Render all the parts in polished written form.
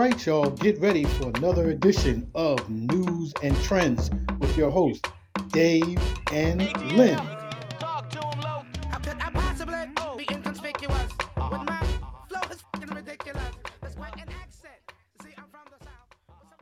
right, y'all, get ready for another edition of News and Trends with your hosts, Dave and Lynn. Talk to him low. How could I possibly be inconspicuous? With my flow is fucking ridiculous. That's quite an accent. See, I'm from the South.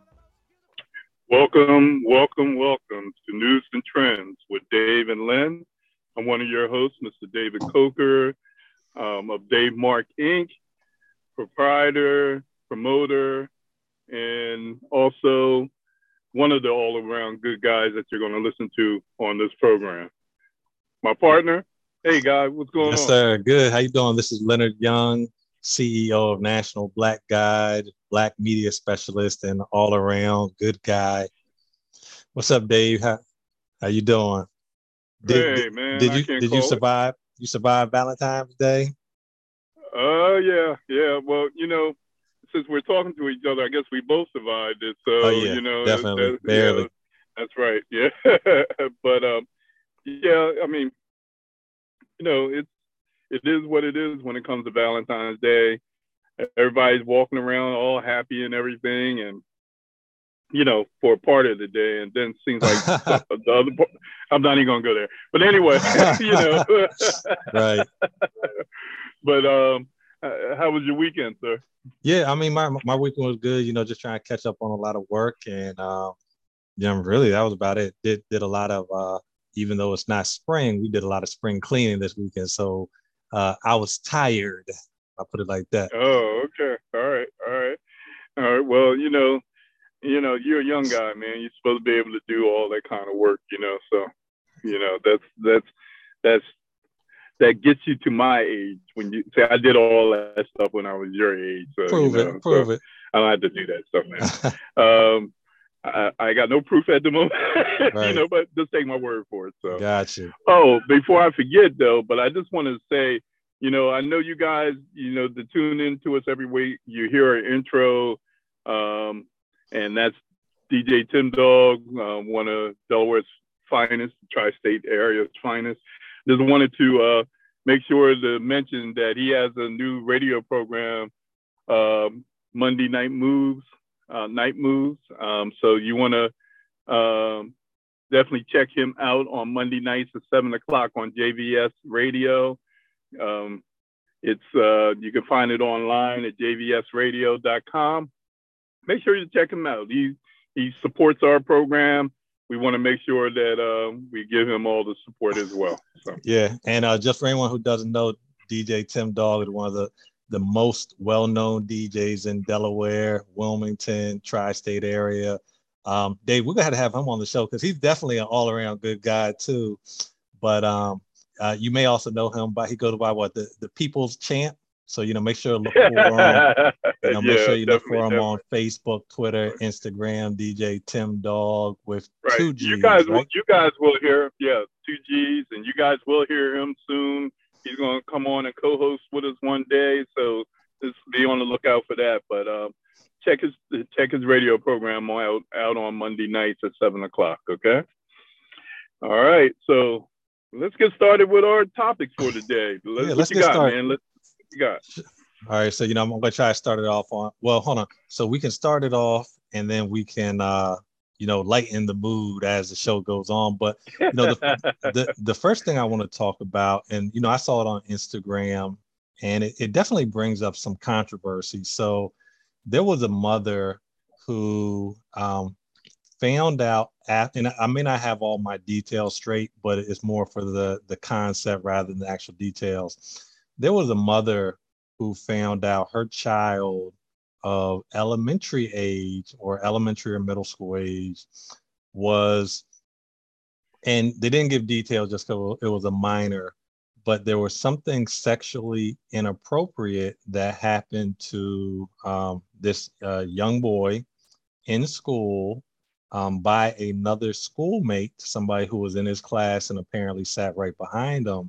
Welcome to News and Trends with Dave and Lynn. I'm one of your hosts, Mr. David Coker of Dave Mark Inc., proprietor, promoter, and also one of the all-around good guys that you're going to listen to on this program. My partner, hey guy, what's going on? Yes, sir. Good. How you doing? This is Leonard Young, CEO of National Black Guide, Black media specialist, and all-around good guy. What's up, Dave? How you doing? Hey man, did you survive? You survived Valentine's Day? Yeah. Well, since we're talking to each other, I guess we both survived it. So, definitely, barely. That's right. Yeah. But yeah, I mean, it is what it is when it comes to Valentine's Day. Everybody's walking around all happy and everything, and for a part of the day, and then it seems like the other part, I'm not even gonna go there. But anyway, Right. But how was your weekend, sir? Yeah, I mean, my weekend was good. Just trying to catch up on a lot of work, and really that was about it. Did a lot of even though it's not spring, we did a lot of spring cleaning this weekend. So I was tired. I'll put it like that. Oh, okay. All right. Well, you're a young guy, man. You're supposed to be able to do all that kind of work, So, that gets you to my age. When you say I did all that stuff when I was your age, so prove it. I don't have to do that stuff now. I got no proof at the moment, right. But just take my word for it. So, gotcha. Oh, before I forget though, but I just want to say, I know you guys, to tune into us every week. You hear our intro, and that's DJ Tim Dog, one of Delaware's finest, tri-state area's finest. Just wanted to make sure to mention that he has a new radio program, Monday Night Moves. So you want to definitely check him out on Monday nights at 7:00 on JVS Radio. You can find it online at jvsradio.com. Make sure you check him out. He supports our program. We want to make sure that we give him all the support as well. So. Yeah, and just for anyone who doesn't know, DJ Tim Dog is one of the most well-known DJs in Delaware, Wilmington, tri-state area. Dave, we're gonna have to have him on the show because he's definitely an all-around good guy too. But you may also know him by he goes by the People's Champ. So make sure to look for him. Make sure you look for him on Facebook, Twitter, Instagram. DJ Tim Dog with right. 2 G's. You guys will hear 2 G's, and you guys will hear him soon. He's going to come on and co-host with us one day, so just be on the lookout for that. But check his radio program out on Monday nights at 7:00. Okay. All right. So let's get started with our topics for today. Let's get started, man. You got. All right, so I'm gonna try to start it off on. Well, hold on. So we can start it off, and then we can, lighten the mood as the show goes on. But the first thing I want to talk about, and I saw it on Instagram, and it definitely brings up some controversy. So there was a mother who found out, and I may not have all my details straight, but it's more for the concept rather than the actual details. There was a mother who found out her child of elementary age or elementary or middle school age was, and they didn't give details just because it was a minor, but there was something sexually inappropriate that happened to this young boy in school by another schoolmate, somebody who was in his class and apparently sat right behind him.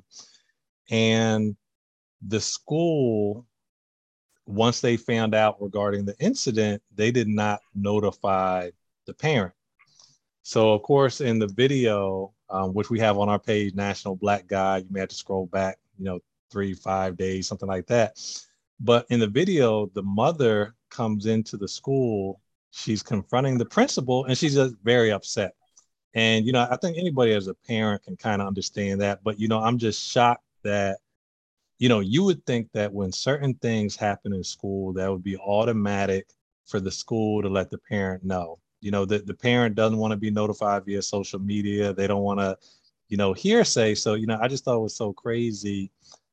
And the school, once they found out regarding the incident, they did not notify the parent. So, of course, in the video, which we have on our page, National Black Guide, you may have to scroll back, 3-5 days, something like that. But in the video, the mother comes into the school, she's confronting the principal, and she's just very upset. And, I think anybody as a parent can kind of understand that. But, I'm just shocked that, you would think that when certain things happen in school, that would be automatic for the school to let the parent know. That the parent doesn't want to be notified via social media. They don't want to, hearsay. So, I just thought it was so crazy.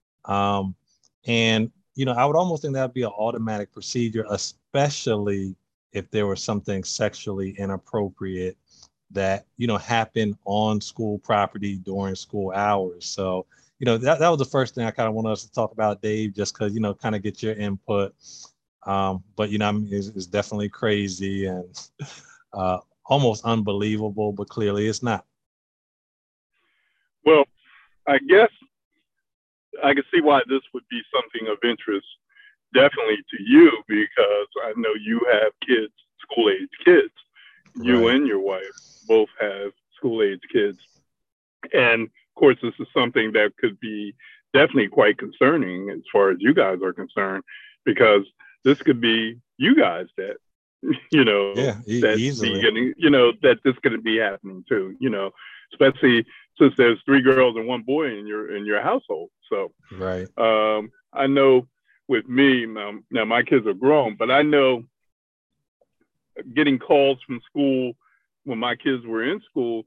And, I would almost think that would be an automatic procedure, especially if there was something sexually inappropriate that, happened on school property during school hours. So, that was the first thing I kind of wanted us to talk about, Dave, just because, kind of get your input. But, I mean, it's definitely crazy and almost unbelievable, but clearly it's not. Well, I guess I can see why this would be something of interest, definitely to you, because I know you have kids, school-age kids. You Right. and your wife both have school-age kids. And, of course, this is something that could be definitely quite concerning as far as you guys are concerned, because this could be you guys that, that easily. be getting, that this could be happening too, especially since there's 3 girls and 1 boy in your household. So, right. I know with me now my kids are grown, but I know getting calls from school when my kids were in school,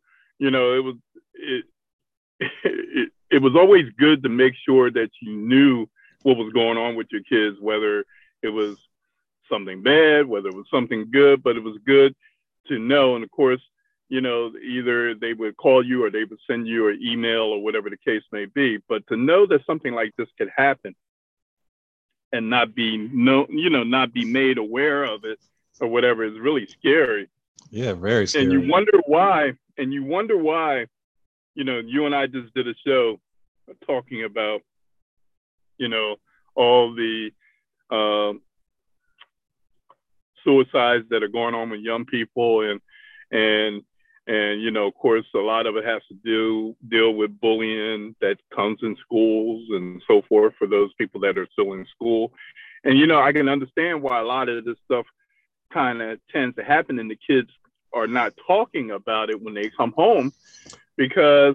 it was always good to make sure that you knew what was going on with your kids, whether it was something bad, whether it was something good, but it was good to know. And of course, either they would call you or they would send you an email or whatever the case may be. But to know that something like this could happen and not be made aware of it or whatever is really scary. Yeah, very scary. And you wonder why. You and I just did a show talking about, all the suicides that are going on with young people, and of course, a lot of it has to deal with bullying that comes in schools and so forth for those people that are still in school. And I can understand why a lot of this stuff kind of tends to happen, and the kids are not talking about it when they come home, because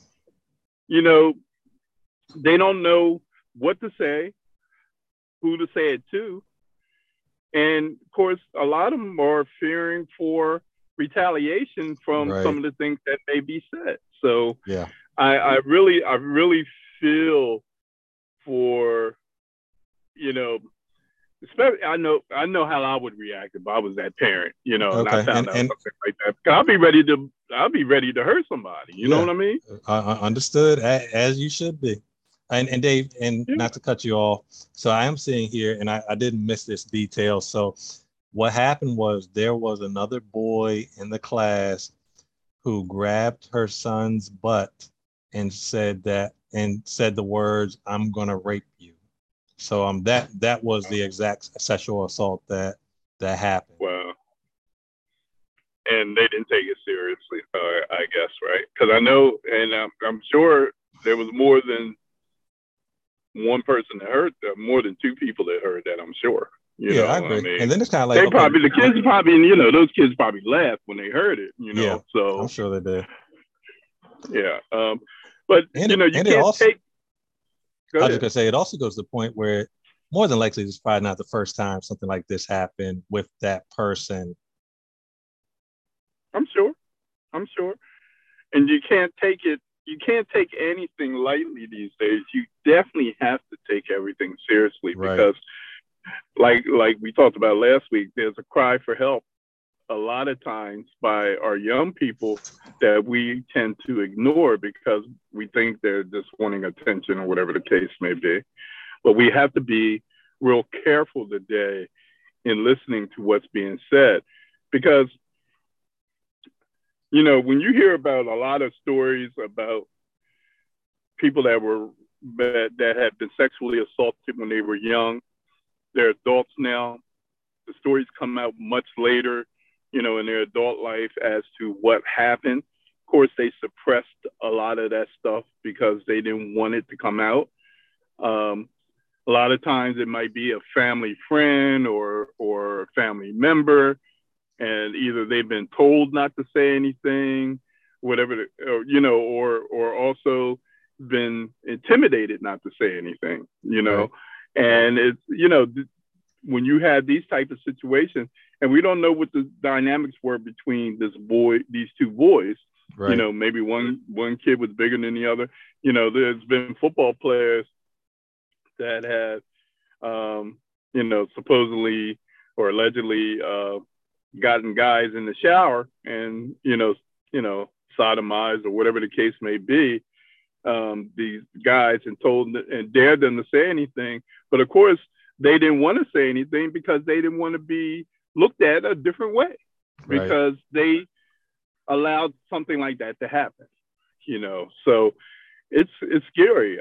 they don't know what to say, who to say it to. And of course, a lot of them are fearing for retaliation from some of the things that may be said. So yeah, I really feel for, especially I know how I would react if I was that parent, and I found out something like that. I'll be ready to hurt somebody. You know what I mean? Understood, as you should be. And Dave, and not to cut you off, so I am seeing here, and I didn't miss this detail. So what happened was there was another boy in the class who grabbed her son's butt and said the words, "I'm gonna rape you." So that was the exact sexual assault that happened. Wow. And they didn't take it seriously, I guess, right? Because I know, and I'm sure there was more than one person that heard that, more than 2 people that heard that, I'm sure. I agree. I mean? And then it's kind of like the kids probably, those kids probably laughed when they heard it, Yeah, so I'm sure they did. Yeah. But and you can't also, take. I was just gonna say, it also goes to the point where more than likely it's probably not the first time something like this happened with that person. I'm sure. And you can't take anything lightly these days. You definitely have to take everything seriously, because like we talked about last week, there's a cry for help a lot of times by our young people that we tend to ignore because we think they're just wanting attention or whatever the case may be. But we have to be real careful today in listening to what's being said, because when you hear about a lot of stories about people that have been sexually assaulted when they were young, they're adults now. The stories come out much later, in their adult life as to what happened. Of course, they suppressed a lot of that stuff because they didn't want it to come out. A lot of times it might be a family friend or a family member, and either they've been told not to say anything, whatever, or also been intimidated not to say anything, Right. and it's, when you have these type of situations, and we don't know what the dynamics were between these two boys, Right. maybe one kid was bigger than the other. There's been football players that had, supposedly or allegedly gotten guys in the shower and, sodomized or whatever the case may be, these guys, and dared them to say anything. But of course, they didn't want to say anything because they didn't want to be looked at a different way, Right. because they allowed something like that to happen. So it's scary.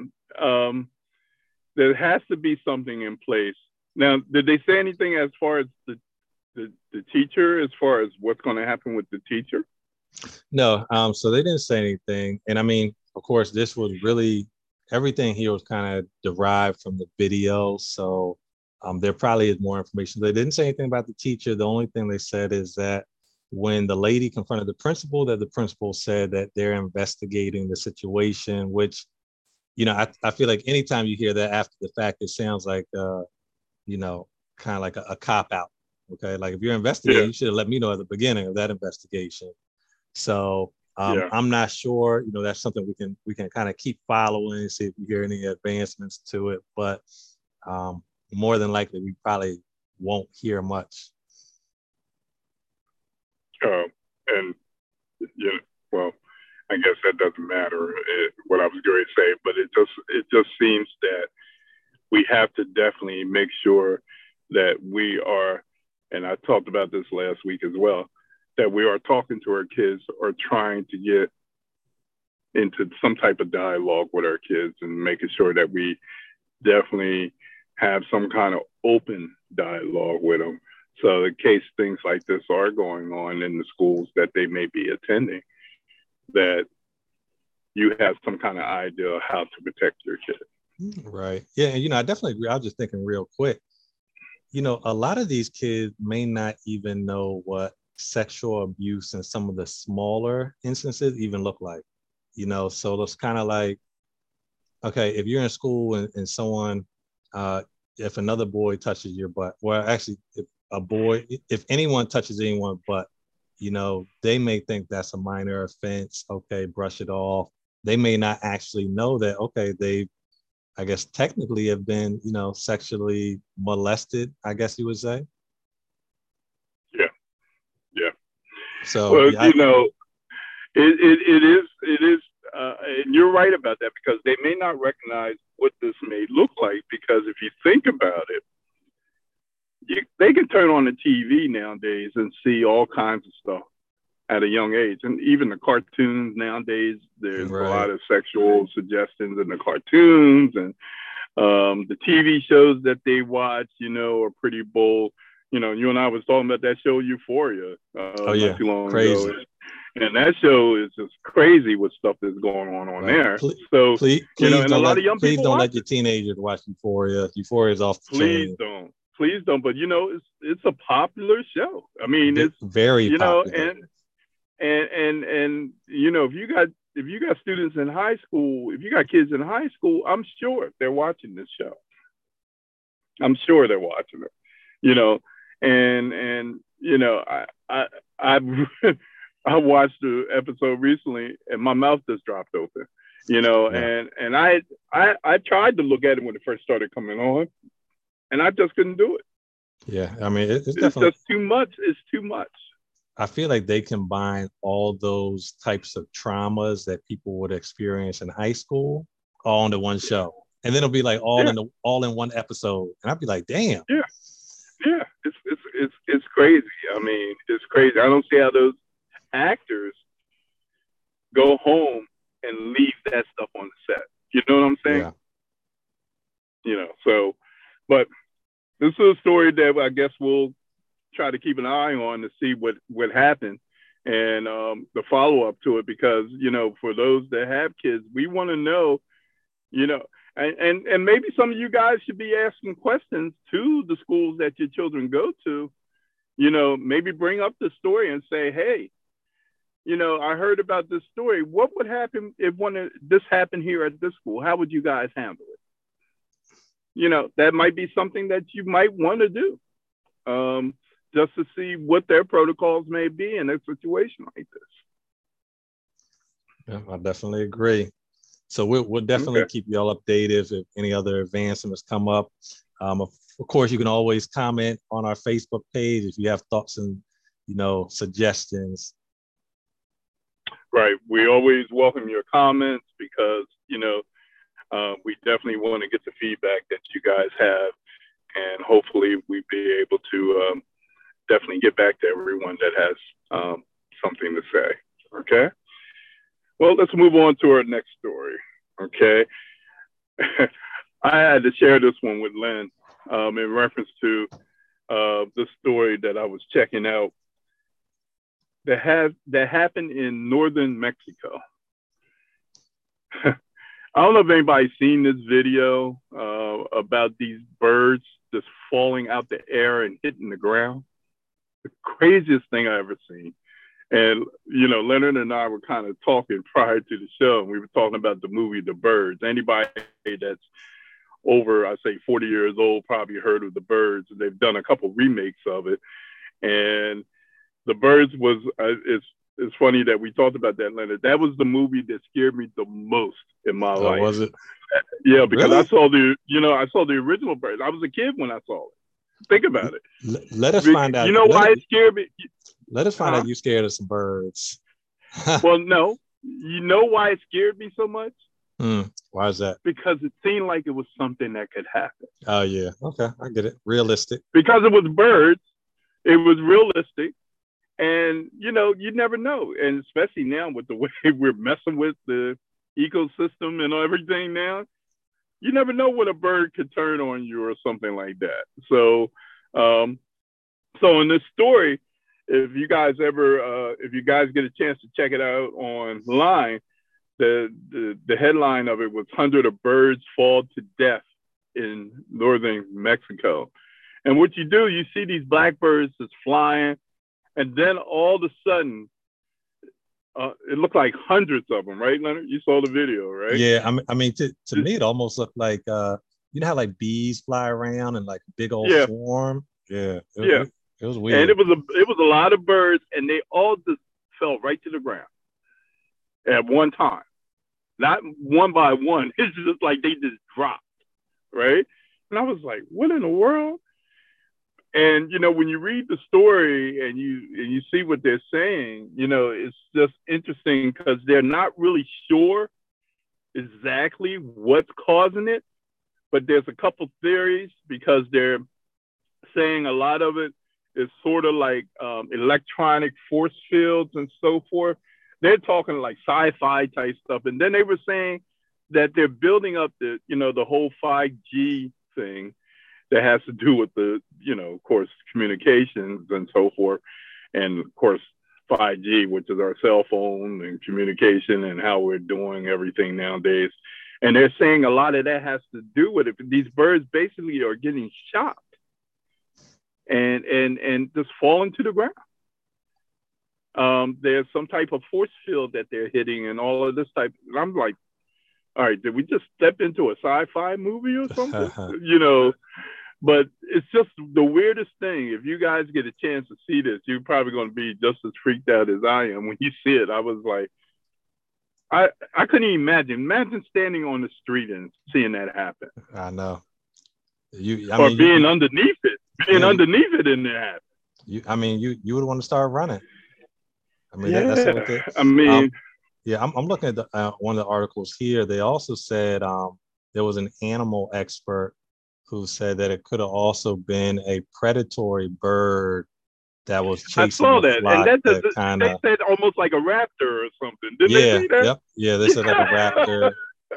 There has to be something in place. Now, did they say anything as far as the teacher, as far as what's going to happen with the teacher? No, so they didn't say anything. And I mean, of course, this was really, everything here was kind of derived from the video. So there probably is more information. They didn't say anything about the teacher. The only thing they said is that when the lady confronted the principal, that the principal said that they're investigating the situation, which, I feel like anytime you hear that after the fact, it sounds like, kind of like a cop out. Okay. Like if you're investigating, you should have let me know at the beginning of that investigation. So I'm not sure, that's something we can kind of keep following, see if we hear any advancements to it, but more than likely we probably won't hear much. And well, I guess that doesn't matter what I was going to say, but it just seems that we have to definitely make sure that we are, and I talked about this last week as well, that we are talking to our kids or trying to get into some type of dialogue with our kids and making sure that we definitely have some kind of open dialogue with them. So in case things like this are going on in the schools that they may be attending, that you have some kind of idea of how to protect your kids. Right. Yeah. And, I definitely agree. I was just thinking real quick, a lot of these kids may not even know what sexual abuse in some of the smaller instances even look like, so it's kind of like, okay, if you're in school and someone, if another boy touches your butt, well, actually, if anyone touches anyone but, they may think that's a minor offense. Okay, brush it off. They may not actually know that, okay, they, I guess, technically have been, sexually molested, I guess you would say. Yeah. So, well, it is, and you're right about that, because they may not recognize what this may look like, because if you think about it, they can turn on the TV nowadays and see all kinds of stuff at a young age. And even the cartoons nowadays, there's a lot of sexual suggestions in the cartoons, and the TV shows that they watch, are pretty bold. You and I was talking about that show Euphoria not too long crazy. ago. And that show is just crazy with stuff that's going on there. So, please and a lot of young people don't let your teenagers watch Euphoria. Euphoria is off the chain. Please don't. But it's a popular show. I mean, it's very popular. And if you got students in high school, if you got kids in high school, I'm sure they're watching this show. I'm sure they're watching it. I watched the episode recently, and my mouth just dropped open. And I tried to look at it when it first started coming on, and I just couldn't do it. Yeah, I mean, it's definitely just too much. It's too much. I feel like they combine all those types of traumas that people would experience in high school all into one show, and then it'll be like all in one episode, and I'd be like, damn. Yeah, it's crazy. I mean, it's crazy. I don't see how those actors go home and leave that stuff on the set. You know what I'm saying? Yeah. So, but this is a story that I guess we'll try to keep an eye on to see what happened and the follow up to it, because, for those that have kids, we want to know, And maybe some of you guys should be asking questions to the schools that your children go to. You know, maybe bring up the story and say, hey, you know, I heard about this story. What would happen if this happened here at this school? How would you guys handle it? You know, that might be something that you might want to do, just to see what their protocols may be in a situation like this. Yeah, I definitely agree. So we'll definitely keep y'all updated if any other advancements come up. Of course, you can always comment on our Facebook page if you have thoughts and, you know, suggestions. Right. We always welcome your comments because, you know, we definitely want to get the feedback that you guys have, and hopefully we be able to definitely get back to everyone that has something to say. Okay. Well, let's move on to our next story. Okay. I had to share this one with Lynn in reference to the story that I was checking out that happened in northern Mexico. I don't know if anybody's seen this video about these birds just falling out the air and hitting the ground. The craziest thing I ever seen. And, you know, Leonard and I were kind of talking prior to the show, and we were talking about the movie The Birds. Anybody that's over, I say 40 years old, probably heard of The Birds. They've done a couple remakes of it. And The Birds was, it's funny that we talked about that, Leonard. That was the movie that scared me the most in my life. Was it? Yeah, because really? I saw the original Birds. I was a kid when I saw it. Think about it. Let us find out. You know why it scared me? Let us find out you scared of some birds. Well, no. You know why it scared me so much? Why is that? Because it seemed like it was something that could happen. Oh, yeah. Okay, I get it. Realistic. Because it was birds, it was realistic. And, you know, you never know. And especially now with the way we're messing with the ecosystem and everything now, you never know when a bird could turn on you or something like that. So, so in this story, if you guys get a chance to check it out online, the headline of it was 100 of birds fall to death in northern Mexico. And what you do, you see these blackbirds just flying, and then all of a sudden, it looked like hundreds of them, right, Leonard? You saw the video, right? Yeah, I mean, to me, it almost looked like, you know how like bees fly around in like a big old swarm? Yeah. It was weird. And it was a lot of birds, and they all just fell right to the ground at one time. Not one by one. It's just like they just dropped, right? And I was like, what in the world? And, you know, when you read the story and you see what they're saying, you know, it's just interesting because they're not really sure exactly what's causing it. But there's a couple theories because they're saying a lot of it is sort of like electronic force fields and so forth. They're talking like sci-fi type stuff. And then they were saying that they're building up the whole 5G thing that has to do with the, you know, of course, communications and so forth. And of course, 5G, which is our cell phone and communication and how we're doing everything nowadays. And they're saying a lot of that has to do with it. These birds basically are getting shot and just falling to the ground. There's some type of force field that they're hitting and all of this type. And I'm like, all right, did we just step into a sci-fi movie or something? You know, but it's just the weirdest thing. If you guys get a chance to see this, you're probably going to be just as freaked out as I am. When you see it, I was like, I couldn't even imagine. Imagine standing on the street and seeing that happen. I know. Being underneath it. Underneath it and it happened. You would want to start running. I mean, yeah. that's what I'm looking at one of the articles here. They also said there was an animal expert who said that it could have also been a predatory bird that was chasing. I saw that, and they said almost like a raptor or something. Didn't they say that? Yep. Yeah, they said like a raptor.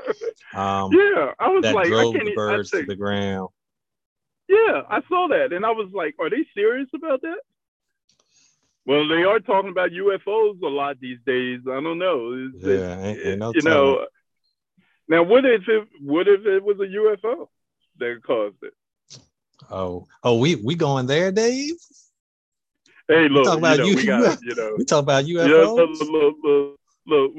I was that like, drove the birds to the ground. Yeah, I saw that, and I was like, are they serious about that? Well, they are talking about UFOs a lot these days. I don't know. Ain't no telling. Now, what if it was a UFO that caused it? We going there, Dave? Hey, We look, talk about we got, we talk about yeah, UFOs. look,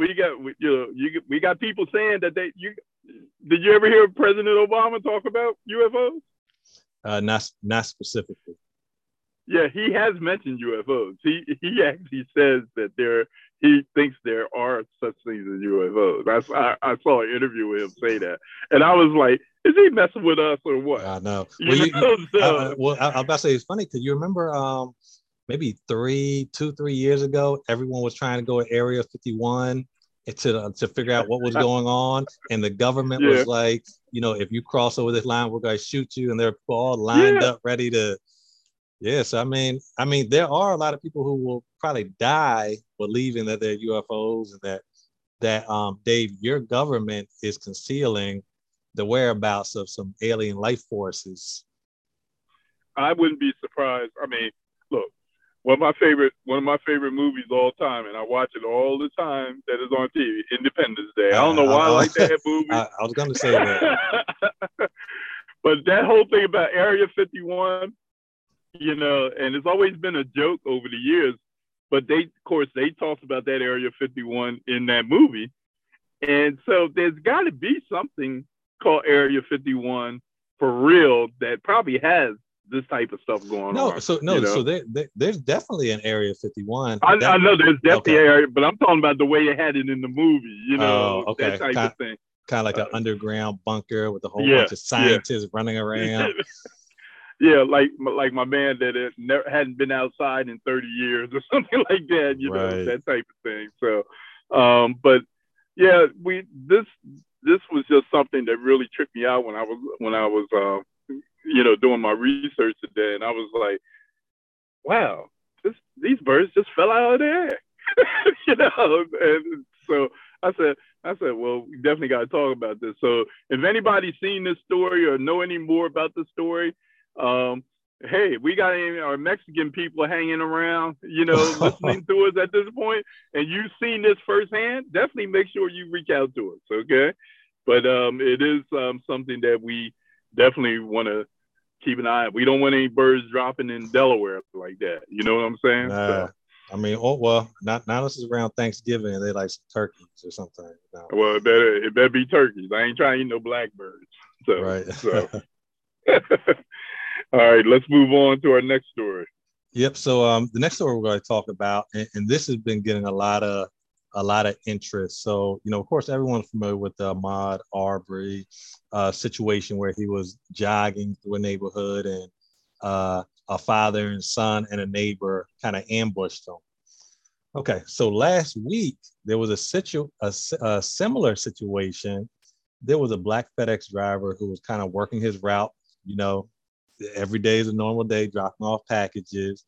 we got people saying that did you ever hear President Obama talk about UFOs? Not specifically. Yeah, he has mentioned UFOs. He actually says that he thinks there are such things as UFOs. I saw an interview with him say that, and I was like, is he messing with us or what? I know. So, I was about to say it's funny because you remember maybe 3 years ago, everyone was trying to go to Area 51 to figure out what was going on, and the government was like, if you cross over this line, we're going to shoot you, and they're all lined up ready to. Yes, I mean, there are a lot of people who will probably die believing that they're UFOs, and that Dave, your government is concealing the whereabouts of some alien life forces. I wouldn't be surprised. I mean, look, one of my favorite movies all time, and I watch it all the time. That is on TV, Independence Day. I don't know why I like that movie. I was going to say that, but that whole thing about Area 51. And it's always been a joke over the years, but they talked about that Area 51 in that movie. And so there's got to be something called Area 51 for real that probably has this type of stuff going on. So there's definitely an Area 51. I know there's definitely an area, but I'm talking about the way they had it in the movie, that type of thing. Kind of like an underground bunker with a whole bunch of scientists running around. Yeah, like my man that hadn't been outside in 30 years or something like that, that type of thing. So, but yeah, this was just something that really tripped me out when I was doing my research today, and I was like, wow, these birds just fell out of the air, and so I said, well, we definitely got to talk about this. So if anybody's seen this story or know any more about the story, hey, we got our Mexican people hanging around, listening to us at this point, and you've seen this firsthand, definitely make sure you reach out to us, okay? But it is something that we definitely want to keep an eye on. We don't want any birds dropping in Delaware like that. You know what I'm saying? I mean, not this is around Thanksgiving, and they like some turkeys or something. No. Well, it better be turkeys. I ain't trying to eat no blackbirds. So, right. So. All right, let's move on to our next story. Yep. So the next story we're going to talk about, and this has been getting a lot of interest. So, of course, everyone's familiar with the Ahmaud Arbery situation where he was jogging through a neighborhood and a father and son and a neighbor kind of ambushed him. Okay. So last week there was a similar situation. There was a black FedEx driver who was kind of working his route, every day is a normal day, dropping off packages.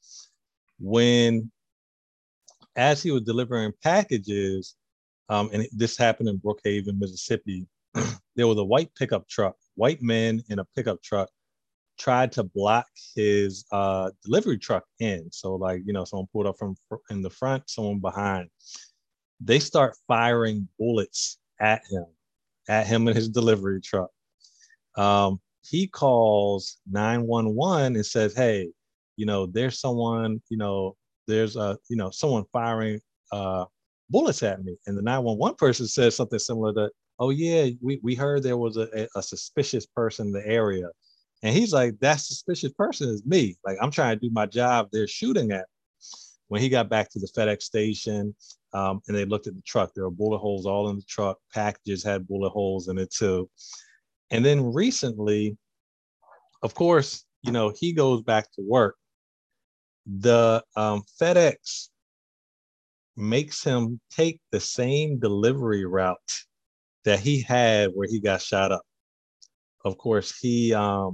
As he was delivering packages, and this happened in Brookhaven, Mississippi, there was a white men in a pickup truck tried to block his delivery truck in. So someone pulled up from in the front, someone behind. They start firing bullets at him and his delivery truck. He calls 911 and says, hey, there's someone, there's someone firing bullets at me. And the 911 person says something similar to, oh yeah, we heard there was a suspicious person in the area. And he's like, that suspicious person is me. Like, I'm trying to do my job. They're shooting at me. When he got back to the FedEx station and they looked at the truck, there were bullet holes all in the truck. Packages had bullet holes in it too. And then recently, of course, he goes back to work. The FedEx makes him take the same delivery route that he had where he got shot up. Of course, he,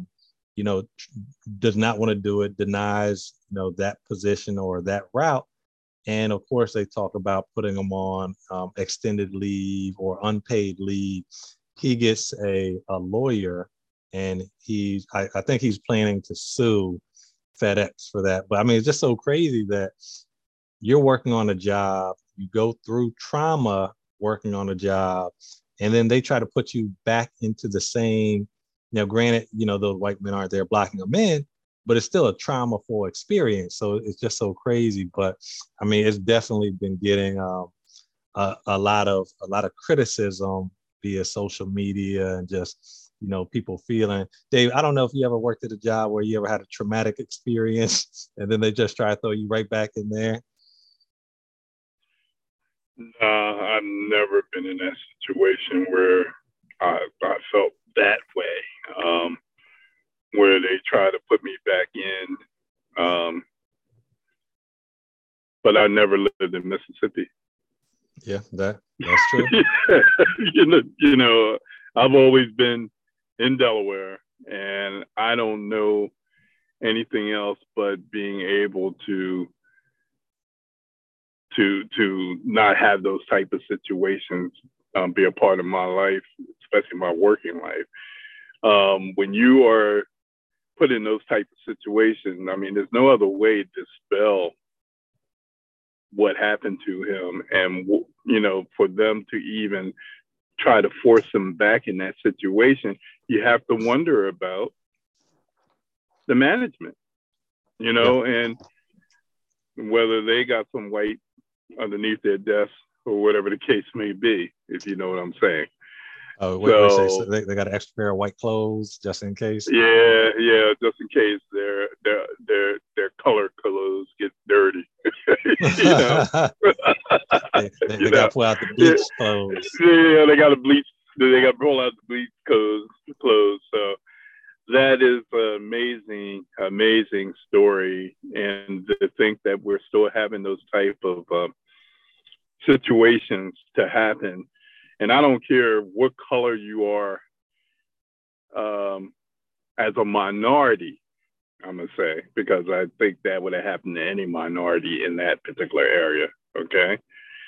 does not want to do it, denies, that position or that route. And of course, they talk about putting him on extended leave or unpaid leave. He gets a lawyer, and I think he's planning to sue FedEx for that. But I mean, it's just so crazy that you're working on a job, you go through trauma working on a job, and then they try to put you back into the same. Granted, those white men aren't there blocking them in, but it's still a trauma-full experience. So it's just so crazy. But I mean, it's definitely been getting a lot of criticism via social media and just people feeling. Dave, I don't know if you ever worked at a job where you ever had a traumatic experience and then they just try to throw you right back in there. I've never been in that situation where I felt that way, where they try to put me back in. But I never lived in Mississippi. Yeah, that's true. you know, I've always been in Delaware, and I don't know anything else but being able to not have those type of situations be a part of my life, especially my working life. When you are put in those type of situations, I mean, there's no other way to spell what happened to him, and for them to even try to force him back in that situation, you have to wonder about the management, and whether they got some white underneath their desk or whatever the case may be, if you know what I'm saying. Oh, so they got an extra pair of white clothes just in case. Yeah, just in case their color clothes get dirty. they got to pull out the bleach clothes. Yeah, they got to bleach. They got to pull out the bleach clothes. So that is an amazing story, and to think that we're still having those type of situations to happen. And I don't care what color you are as a minority, I'm going to say, because I think that would have happened to any minority in that particular area, okay?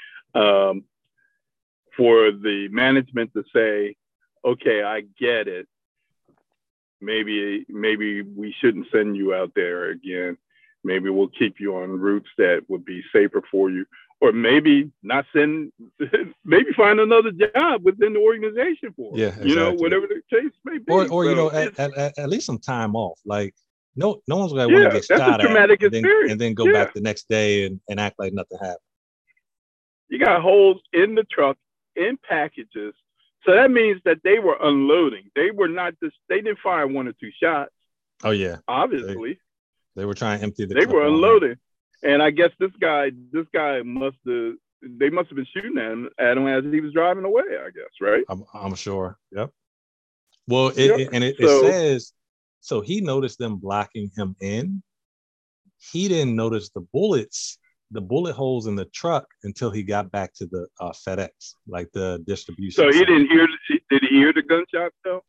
For the management to say, okay, I get it. Maybe we shouldn't send you out there again. Maybe we'll keep you on routes that would be safer for you. Or maybe not send, maybe find another job within the organization for them. Yeah, exactly. Whatever the case may be. Or so at least some time off. Like no one's gonna want to get shot at and then go back the next day and act like nothing happened. You got holes in the truck, in packages. So that means that they were unloading. They were not just, they didn't fire one or two shots. Oh yeah. Obviously. They were trying to empty the They were unloading. And I guess this guy they must have been shooting at him as he was driving away, I guess, right? I'm sure. Yep. Well, it says, so he noticed them blocking him in. He didn't notice the bullet holes in the truck until he got back to the FedEx, like the distribution. So he didn't hear, did he hear the gunshot though?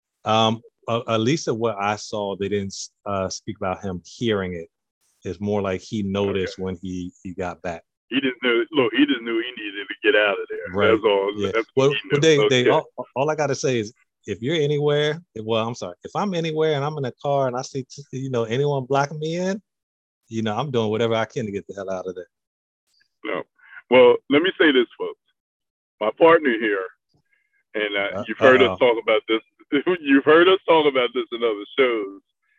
At least of what I saw, they didn't speak about him hearing it. It's more like he noticed when he got back. He just knew. Look, he just knew he needed to get out of there. Right. That's all. Yeah. That's what he knew. All I gotta say is, if you're anywhere, if I'm anywhere and I'm in a car and I see anyone blocking me in, I'm doing whatever I can to get the hell out of there. No. Well, let me say this, folks. My partner here, and you've heard us talk about this. You've heard us talk about this in other shows.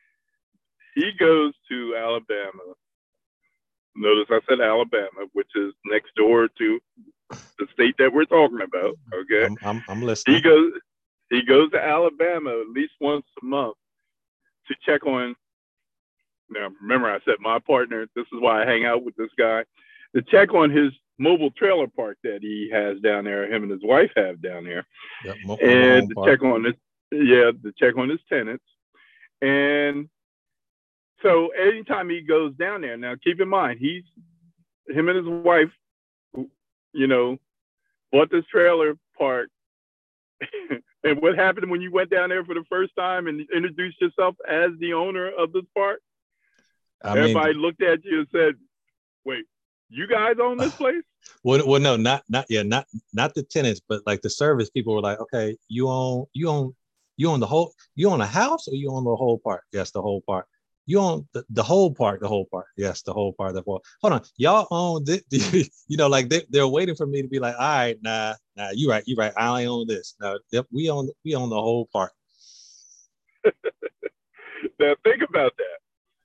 He goes to Alabama. Notice I said Alabama, which is next door to the state that we're talking about. Okay, I'm listening. He goes to Alabama at least once a month to check on. Now, remember, I said my partner. This is why I hang out with this guy, to check on his mobile trailer park that he has down there. Him and his wife have down there, and to check on his tenants. And so anytime he goes down there, now keep in mind, him and his wife, bought this trailer park. And what happened when you went down there for the first time and introduced yourself as the owner of this park? Everybody looked at you and said, "Wait, you guys own this place?" Well, no, not the tenants, but like the service people were like, "Okay, you own the house or you own the whole park?" Yes, the whole park. You own the whole park, the whole park. Yes, the whole part. The whole. Hold on, y'all own this. You know, like they're waiting for me to be like, all right, nah, you right. I own this. No, yep, we own the whole park. Now think about that.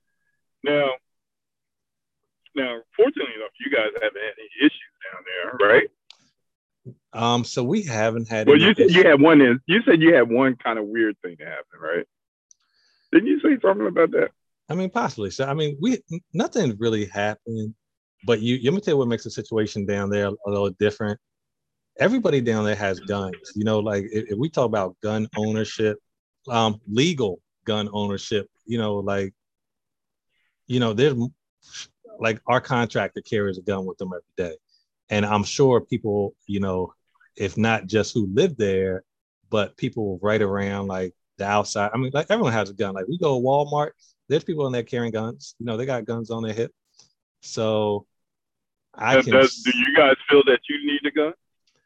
Now, fortunately enough, you guys haven't had any issues down there, right? So we haven't had. Well, you said you had one. You said you had one kind of weird thing to happen, right? Didn't you say something about that? I mean, possibly. So, I mean, nothing really happened, but let me tell you what makes the situation down there a little different. Everybody down there has guns. You know, like if we talk about gun ownership, legal gun ownership, you know, like, you know, there's like our contractor carries a gun with them every day. And I'm sure people, you know, if not just who live there, but people right around like the outside. I mean, like everyone has a gun. Like we go to Walmart, there's people in there carrying guns. You know, they got guns on their hip. So do you guys feel that you need a gun?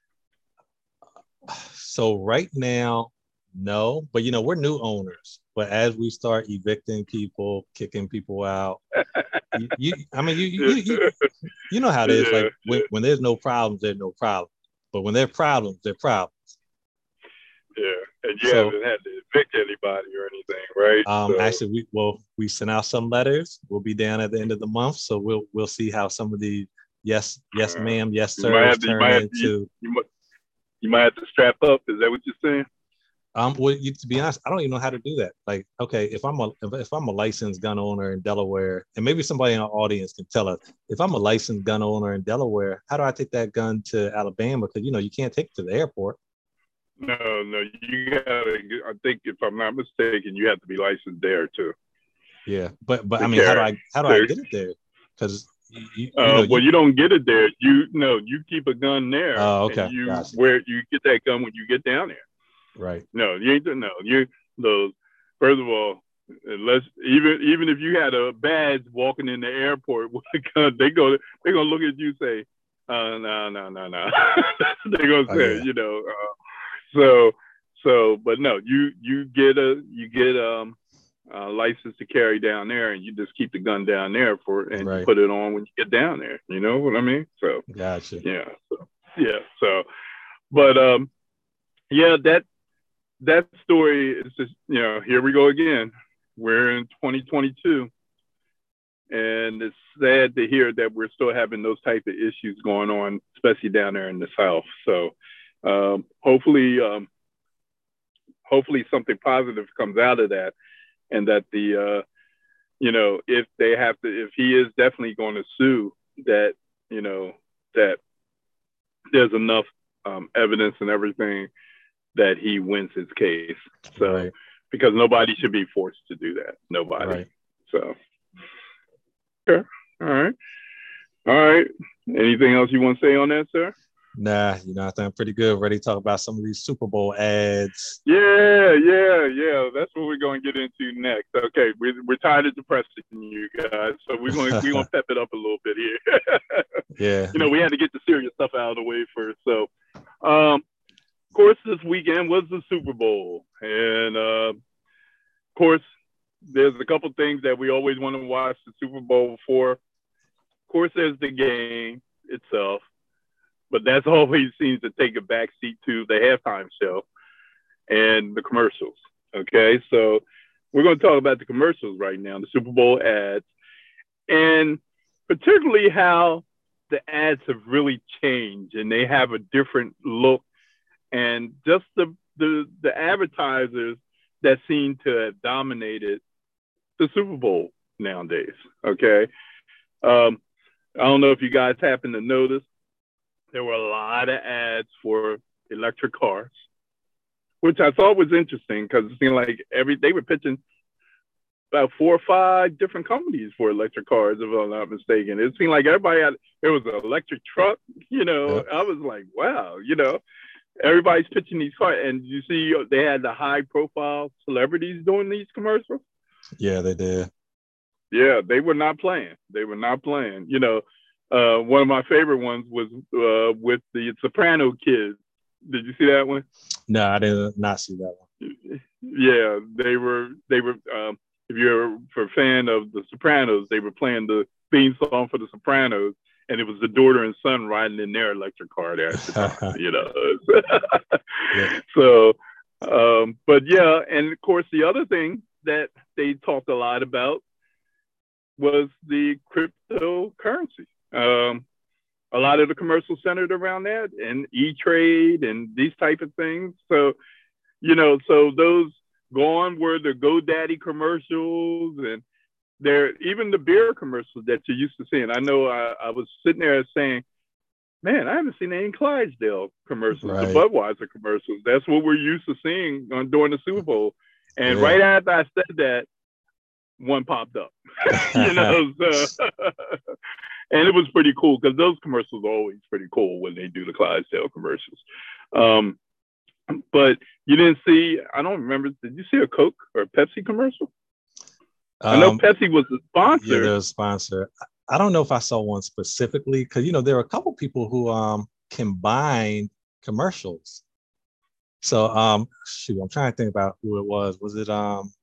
So right now, no, but you know, we're new owners. But as we start evicting people, kicking people out, you know how it is. Yeah. Like when there's no problems, there's no problem. But when there's problems, there's problems. Yeah, and you haven't had to evict anybody or anything, right? Actually, we sent out some letters. We'll be down at the end of the month, so we'll see how some of the yes ma'am, yes sir You might have to strap up. Is that what you're saying? Well, to be honest, I don't even know how to do that. Like, okay, if I'm a licensed gun owner in Delaware, and maybe somebody in our audience can tell us, if I'm a licensed gun owner in Delaware, how do I take that gun to Alabama? Because you know you can't take it to the airport. No, you gotta. I think if I'm not mistaken, you have to be licensed there too. Yeah, but I mean, how do I get it there? Because you don't get it there. You keep a gun there. Oh, okay. And you get that gun when you get down there. Right. No, you ain't. No, first of all, unless even if you had a badge walking in the airport with a gun, they're gonna look at you and say, no. They're gonna say, but no, you get a license to carry down there, and you just keep the gun down there you put it on when you get down there. You know what I mean? So gotcha. Yeah. But that story is just, here we go again. We're in 2022, and it's sad to hear that we're still having those type of issues going on, especially down there in the South. So hopefully something positive comes out of that, and that if he is definitely going to sue, that that there's enough evidence and everything that he wins his case. So, because nobody should be forced to do that. Nobody. Right. So, okay. All right. Anything else you want to say on that, sir? Nah, I think I'm pretty good. Ready to talk about some of these Super Bowl ads. Yeah. That's what we're going to get into next. Okay, we're tired of depressing you guys, so we're going to pep it up a little bit here. Yeah. We had to get the serious stuff out of the way first. So, of course, this weekend was the Super Bowl, and of course, there's a couple things that we always want to watch the Super Bowl for. Of course, there's the game itself. But that's always seems to take a backseat to the halftime show and the commercials. Okay, so we're going to talk about the commercials right now, the Super Bowl ads, and particularly how the ads have really changed and they have a different look, and just the advertisers that seem to have dominated the Super Bowl nowadays. Okay, I don't know if you guys happen to notice. There were a lot of ads for electric cars, which I thought was interesting because it seemed like they were pitching about 4 or 5 different companies for electric cars, if I'm not mistaken. It seemed like there was an electric truck, Yep. I was like, wow, everybody's pitching these cars. And you see they had the high profile celebrities doing these commercials. Yeah, they did. Yeah, they were not playing. One of my favorite ones was with the Soprano kids. Did you see that one? No, I did not see that one. Yeah, they were if you're a fan of The Sopranos, they were playing the theme song for The Sopranos, and it was the daughter and son riding in their electric car there at the time, you know. Yeah. So, but yeah, and of course, the other thing that they talked a lot about was the cryptocurrency. A lot of the commercials centered around that and E-Trade and these type of things. So, you know, so those gone were the GoDaddy commercials, and there even the beer commercials that you used to see. And I know I was sitting there saying, man, I haven't seen any Clydesdale commercials, Right. the Budweiser commercials. That's what we're used to seeing during the Super Bowl. And Yeah. right after I said that, one popped up, you know. So, and it was pretty cool because those commercials are always pretty cool when they do the Clydesdale commercials. But you didn't see, I don't remember, did you see a Coke or a Pepsi commercial? I know Pepsi was the sponsor. Yeah, they're a sponsor. I don't know if I saw one specifically because, you know, there are a couple people who combined commercials. So shoot, I'm trying to think about who it was. Was it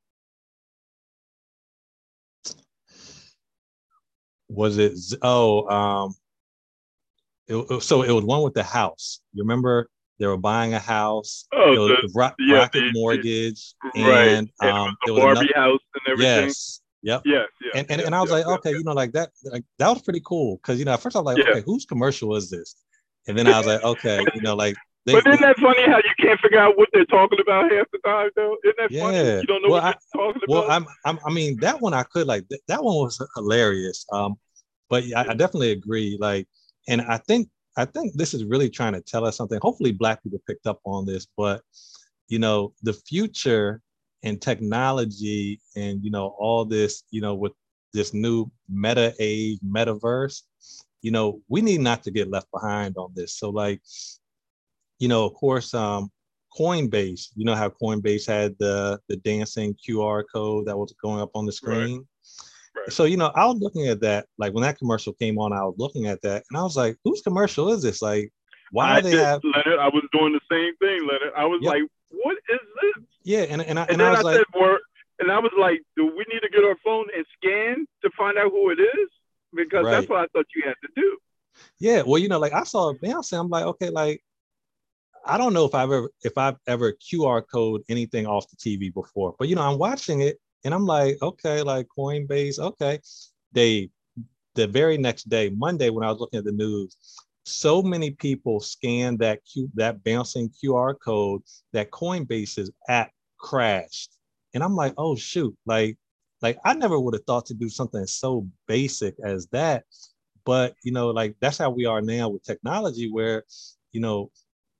so it was one with the house. You remember they were buying a house. Oh, it was the Rocket Mortgage, and the there was Barbie house and everything. Yes. Yep. Yeah. And I was like, okay, you know, like that was pretty cool because, you know, at first I was like, okay, whose commercial is this? And then I was like, okay, you know, like. But isn't that funny how you can't figure out what they're talking about half the time, though? Isn't that funny? You don't know what they're talking about. Well, I mean, that one I could like. That one was hilarious. But yeah, I definitely agree. Like, and I think this is really trying to tell us something. Hopefully, Black people picked up on this. But, you know, the future and technology and, you know, all this, you know, with this new meta age, metaverse, you know, we need not to get left behind on this. So, like, you know, of course, Coinbase, you know how Coinbase had the dancing QR code that was going up on the screen. Right. So, you know, I was looking at that, like when that commercial came on, I was looking at that and I was like, whose commercial is this? Like, why do they have? Leonard, I was doing the same thing, Leonard. I was like, what is this? Yeah, and I was like, and I was like, do we need to get our phone and scan to find out who it is? Because that's what I thought you had to do. Yeah, well, you know, like I saw Beyonce, I'm like, okay, like, I don't know if I've ever QR code anything off the TV before, but, you know, I'm watching it and I'm like, okay, like Coinbase, okay. The very next day, Monday, when I was looking at the news, so many people scanned that bouncing QR code that Coinbase's app crashed. And I'm like, oh shoot, like I never would have thought to do something so basic as that. But, you know, like that's how we are now with technology where, you know,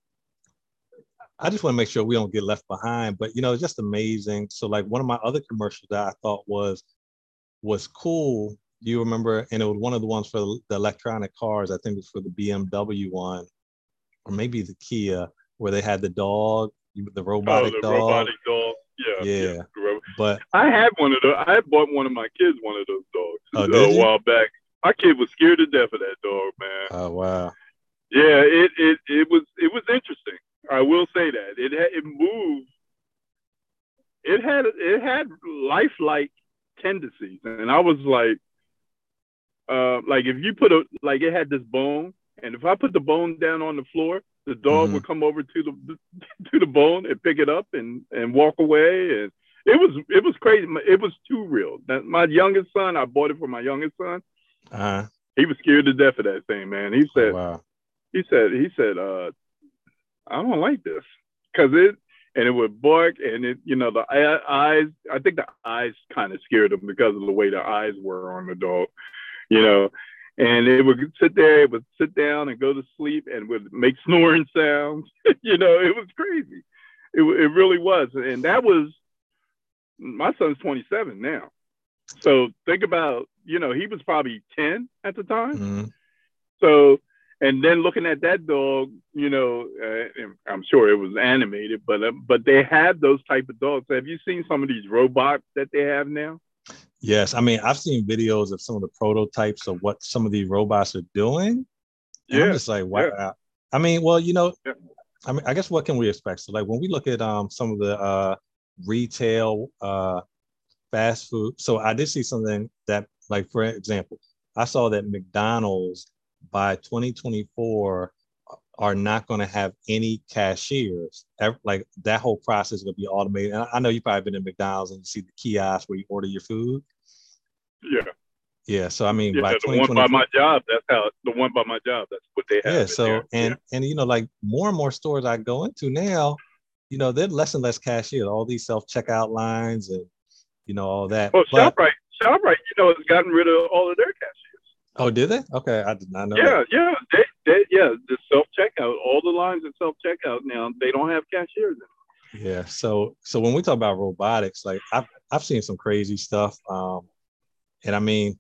I just want to make sure we don't get left behind, but, you know, it's just amazing. So like one of my other commercials that I thought was cool. Do you remember? And it was one of the ones for the electronic cars. I think it was for the BMW one, or maybe the Kia, where they had the dog, the robotic dog. Robotic dog. Yeah. But I had one of those. I had bought one of my kids one of those dogs a while back. My kid was scared to death of that dog, man. Oh wow. Yeah, it was interesting. I will say that it moved. It had lifelike tendencies, and I was like if you put it had this bone, and if I put the bone down on the floor, the dog would come over to the bone and pick it up and walk away, and it was crazy. It was too real. My youngest son, I bought it for my youngest son. He was scared to death of that thing, man. He said, wow. He said, I don't like this because it would bark and it, you know, the eyes, I think the eyes kind of scared him because of the way the eyes were on the dog, you know, and it would sit there, it would sit down and go to sleep and would make snoring sounds. You know, it was crazy. It really was. And that was, my son's 27 now. So think about, you know, he was probably 10 at the time. So, and then looking at that dog, you know, I'm sure it was animated, but they had those type of dogs. Have you seen some of these robots that they have now? Yes, I mean, I've seen videos of some of the prototypes of what some of these robots are doing. And I'm just like, wow. Yeah. I mean, well, you know, I mean, I guess what can we expect? So, like, when we look at some of the retail fast food. So I did see something that, like, for example, I saw that McDonald's by 2024 are not going to have any cashiers. Like that whole process is going to be automated. And I know you've probably been in McDonald's and you see the kiosk where you order your food. Yeah. Yeah. So I mean, by the one by my job, that's what they have. Yeah. So and like more and more stores I go into now, they're less and less cashiers. All these self-checkout lines and all that. Well, ShopRite, has gotten rid of all of their cashiers. Oh, did they? Okay, I did not know. Yeah, the self-checkout, all the lines of self-checkout now, they don't have cashiers anymore. Yeah. So when we talk about robotics, like I've seen some crazy stuff. And I mean,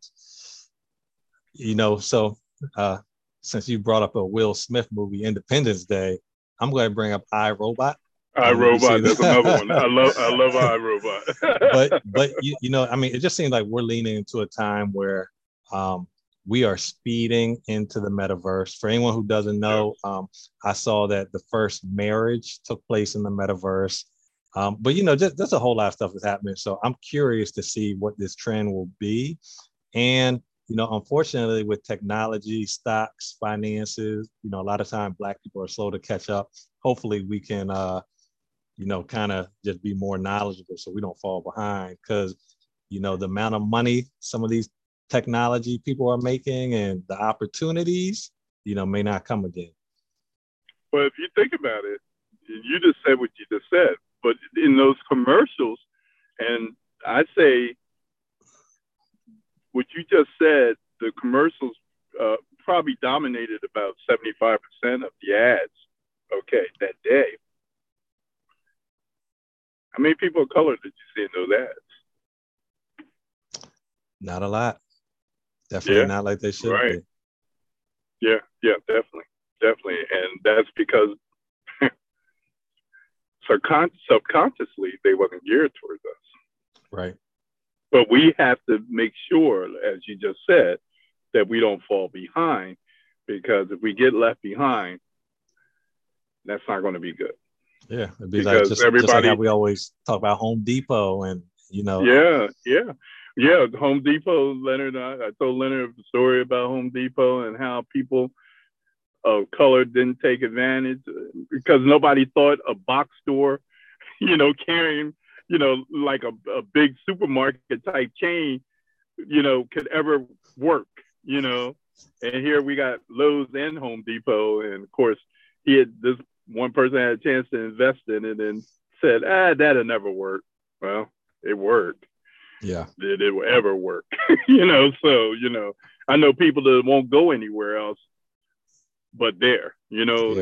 so since you brought up a Will Smith movie, Independence Day, I'm going to bring up iRobot. iRobot, that's another one. I love iRobot. but I mean, it just seems like we're leaning into a time where we are speeding into the metaverse. For anyone who doesn't know, I saw that the first marriage took place in the metaverse. But there's a whole lot of stuff that's happening. So I'm curious to see what this trend will be. And unfortunately, with technology, stocks, finances, a lot of times Black people are slow to catch up. Hopefully, we can, kind of just be more knowledgeable so we don't fall behind. Because, the amount of money some of these technology people are making and the opportunities, may not come again. Well, if you think about it, you just said what you just said. But in those commercials, and I say what you just said, the commercials probably dominated about 75% of the ads, that day. How many people of color did you see in those ads? Not a lot. Definitely not like they should be. Yeah, definitely. And that's because subconsciously they wasn't geared towards us. Right. But we have to make sure, as you just said, that we don't fall behind, because if we get left behind, that's not going to be good. Yeah, it'd be like just like how we always talk about Home Depot and Yeah. Home Depot, Leonard. I told Leonard a story about Home Depot and how people of color didn't take advantage because nobody thought a box store, carrying, like a big supermarket type chain, could ever work, And here we got Lowe's and Home Depot, and of course, this one person had a chance to invest in it and said, that'll never work. Well, it worked. Yeah. Did it ever work? So, I know people that won't go anywhere else but there, so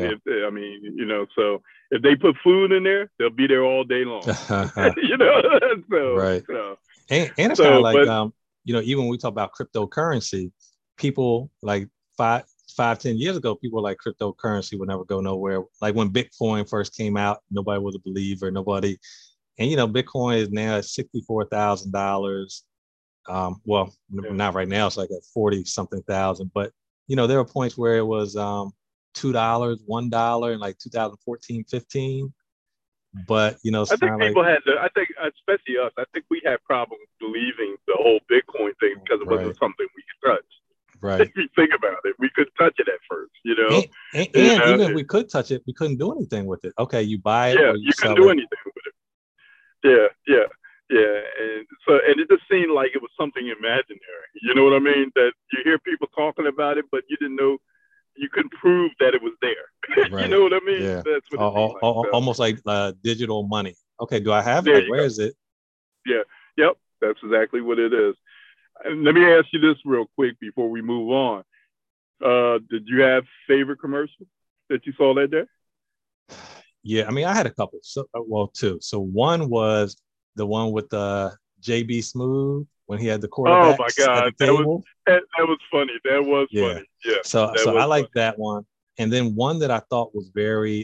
if they put food in there, they'll be there all day long, so. Right. So, and it's kind of like, even when we talk about cryptocurrency, people like 5-10 years ago, people were like cryptocurrency would never go nowhere. Like when Bitcoin first came out, nobody was a believer, and Bitcoin is now at $64,000. Well, not right now, it's like at 40 something thousand, but there were points where it was $2, $1 in like 2014, 15. But I think people had I think especially us, I think we had problems believing the whole Bitcoin thing because it wasn't something we could touch. Right. If you think about it, we couldn't touch it at first, And even if we could touch it, we couldn't do anything with it. Okay, you buy it. Yeah, or you couldn't do anything with it. Yeah. And it just seemed like it was something imaginary. You know what I mean? That you hear people talking about it, but you didn't know, you couldn't prove that it was there. Right. You know what I mean? Yeah. That's what it seemed like. Almost like digital money. Okay, do I have it? Like, where is it? Yeah. Yep. That's exactly what it is. And let me ask you this real quick before we move on. Did you have favorite commercials that you saw that day? Yeah, I mean, I had a couple. So, two. So one was the one with JB Smoove when he had the quarterback. Oh my God, that was funny. That was funny. Yeah. So I like that one. And then one that I thought was very,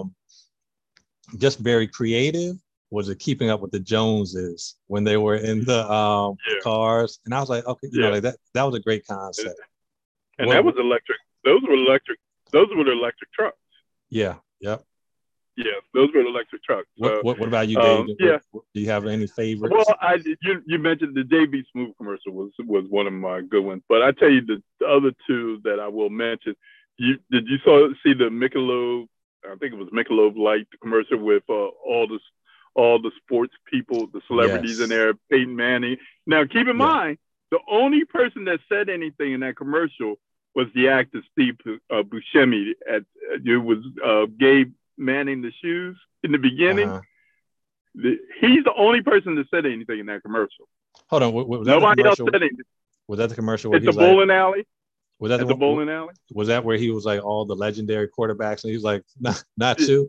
just very creative was the Keeping Up with the Joneses when they were in the cars, and I was like, okay, like that was a great concept. And that was electric. Those were electric trucks. Yeah. Yep. those were electric trucks. What about you, Dave? Yeah. Do you have any favorites? Well, you mentioned the JB Smooth commercial was one of my good ones, but I tell you the other two that I will mention. Did you see the Michelob? I think it was Michelob Light commercial with all the sports people, the celebrities in there, Peyton Manning. Now, keep in mind, the only person that said anything in that commercial was the actor Steve Buscemi. It was Gabe Manning the shoes in the beginning. He's the only person that said anything in that commercial. Hold on, was that nobody else said anything? Was that the commercial where it's the bowling alley? Was that the bowling alley? Was that where he was like all the legendary quarterbacks and he was like, not you?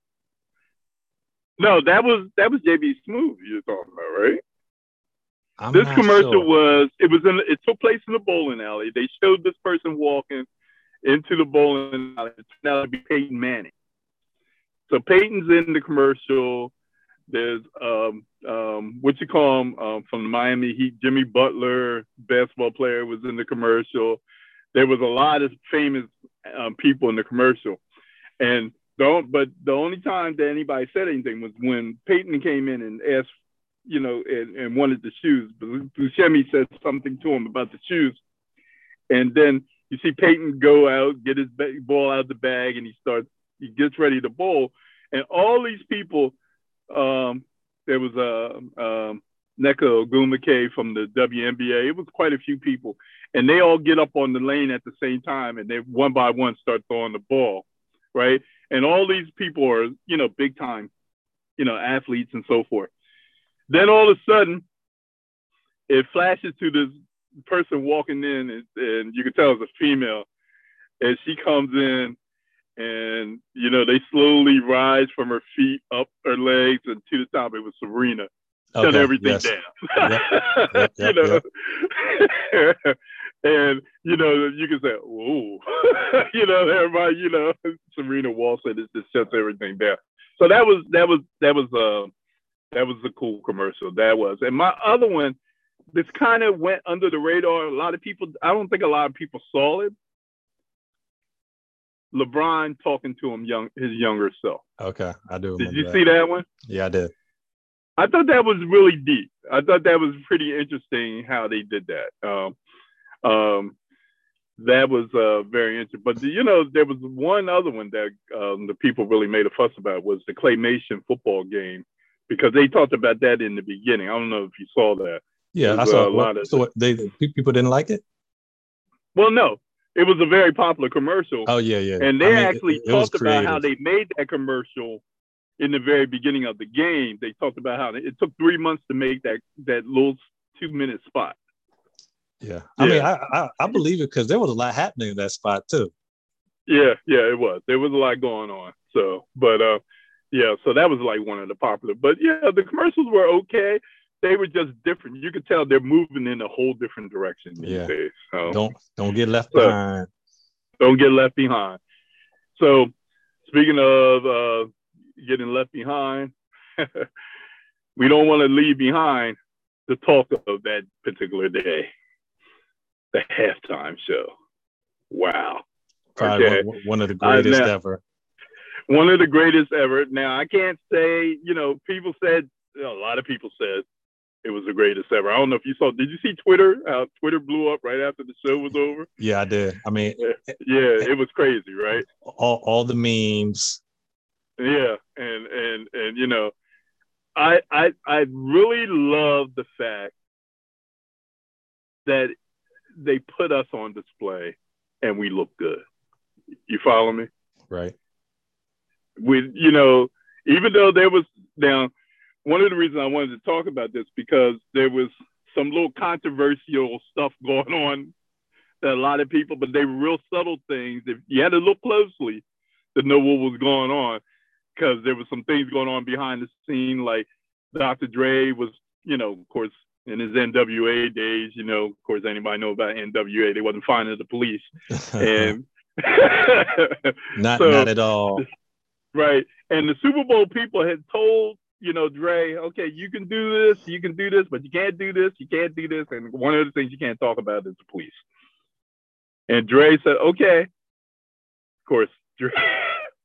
No, that was JB Smooth you're talking about, right? This commercial it took place in the bowling alley. They showed this person walking into the bowling alley. It turned out to be Peyton Manning. So Peyton's in the commercial. There's what you call him from the Miami Heat, Jimmy Butler, basketball player, was in the commercial. There was a lot of famous people in the commercial, but the only time that anybody said anything was when Peyton came in and asked, and wanted the shoes. Buscemi said something to him about the shoes, and then you see Peyton go out, get his ball out of the bag, and he gets ready to bowl, and all these people. There was Nneka Ogwumike from the WNBA. It was quite a few people, and they all get up on the lane at the same time, and they one by one start throwing the ball, right? And all these people are, big time, athletes and so forth. Then all of a sudden, it flashes to this person walking in, and you can tell it's a female, and she comes in. And, they slowly rise from her feet, up her legs, and to the top, it was Serena. Shut everything down. Yep. And, you can say, whoa. Everybody, Serena walks in, it just shuts everything down. So that was a cool commercial. That was. And my other one, this kind of went under the radar. I don't think a lot of people saw it. LeBron talking to his younger self. Okay, I do. Did you see that one? Yeah, I did. I thought that was really deep. I thought that was pretty interesting how they did that. That was very interesting. But there was one other one that the people really made a fuss about was the claymation football game, because they talked about that in the beginning. I don't know if you saw that. Yeah, I saw a lot of. So people didn't like it? Well, no. It was a very popular commercial. Oh, yeah. And they actually talked about how they made that commercial in the very beginning of the game. They talked about how it took 3 months to make that little 2-minute spot. Yeah. I mean, I believe it because there was a lot happening in that spot, too. Yeah, it was. There was a lot going on. So, but, so that was like one of the popular. But, the commercials were okay. They were just different. You could tell they're moving in a whole different direction these days. So, don't get left behind. Don't get left behind. So, speaking of getting left behind, we don't want to leave behind the talk of that particular day, the halftime show. Wow. Probably one of the greatest ever. One of the greatest ever. Now, I can't say, people said, a lot of people said, it was the greatest ever. I don't know if you saw. Did you see Twitter? How Twitter blew up right after the show was over? Yeah, I did. I mean, it was crazy, right? All the memes. Yeah, and I really love the fact that they put us on display and we look good. You follow me? Right. With even though there was now. One of the reasons I wanted to talk about this because there was some little controversial stuff going on that a lot of people, but they were real subtle things. If you had to look closely to know what was going on, because there was some things going on behind the scene, like Dr. Dre was, of course, in his NWA days, of course, anybody know about NWA, they wasn't finding the police. And not at all. Right. And the Super Bowl people had told Dre, okay, you can do this, but you can't do this, and one of the things you can't talk about is the police. And Dre said, okay. Of course, Dre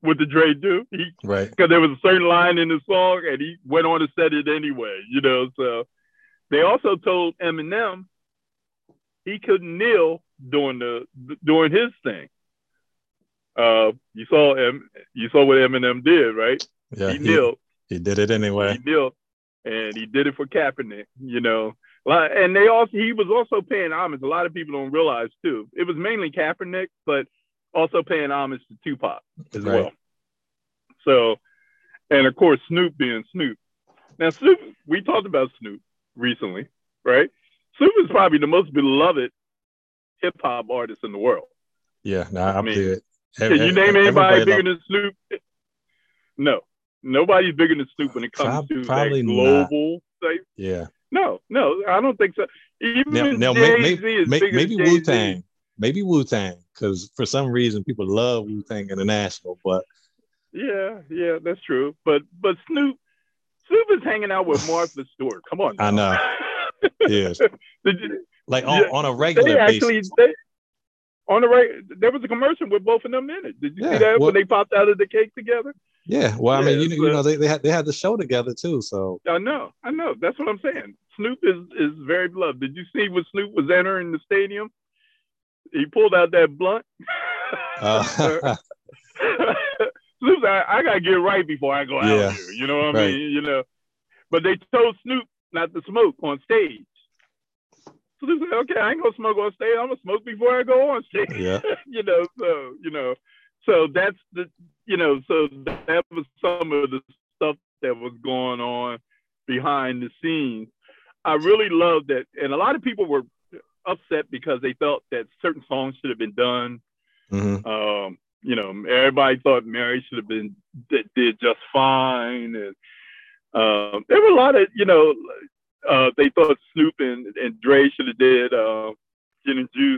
what did Dre do? Right. Because there was a certain line in the song, and he went on to said it anyway. So they also told Eminem he couldn't kneel during his thing. You saw what Eminem did, right? Yeah, he kneeled. He did it anyway. He kneeled, and he did it for Kaepernick. And he was also paying homage. A lot of people don't realize too. It was mainly Kaepernick, but also paying homage to Tupac as well. So, and of course Snoop being Snoop. Now Snoop, we talked about Snoop recently, right? Snoop is probably the most beloved hip hop artist in the world. Yeah, I believe it. Can you name anybody bigger than Snoop? No, nobody's bigger than Snoop when it comes to that global thing. Yeah. No, I don't think so. Even now Jay-Z is bigger maybe than Wu-Tang. Maybe Wu-Tang, because for some reason people love Wu-Tang International, but yeah, that's true. But Snoop is hanging out with Martha Stewart. Come on, now. I know. Yes. On a regular basis. There was a commercial with both of them in it. Did you see that when they popped out of the cake together? Yeah. Well, I mean, they had the show together too. So I know. That's what I'm saying. Snoop is very beloved. Did you see when Snoop was entering the stadium? He pulled out that blunt. Snoop's like, I gotta get right before I go out here. You know what I mean? But they told Snoop not to smoke on stage. Snoop said, "Okay, I ain't gonna smoke on stage. I'm gonna smoke before I go on stage." Yeah. So that's so that was some of the stuff that was going on behind the scenes. I really loved that, and a lot of people were upset because they felt that certain songs should have been done. Mm-hmm. Everybody thought Mary should have been did just fine, and there were a lot of they thought Snoop and Dre should have did Gin and Juice.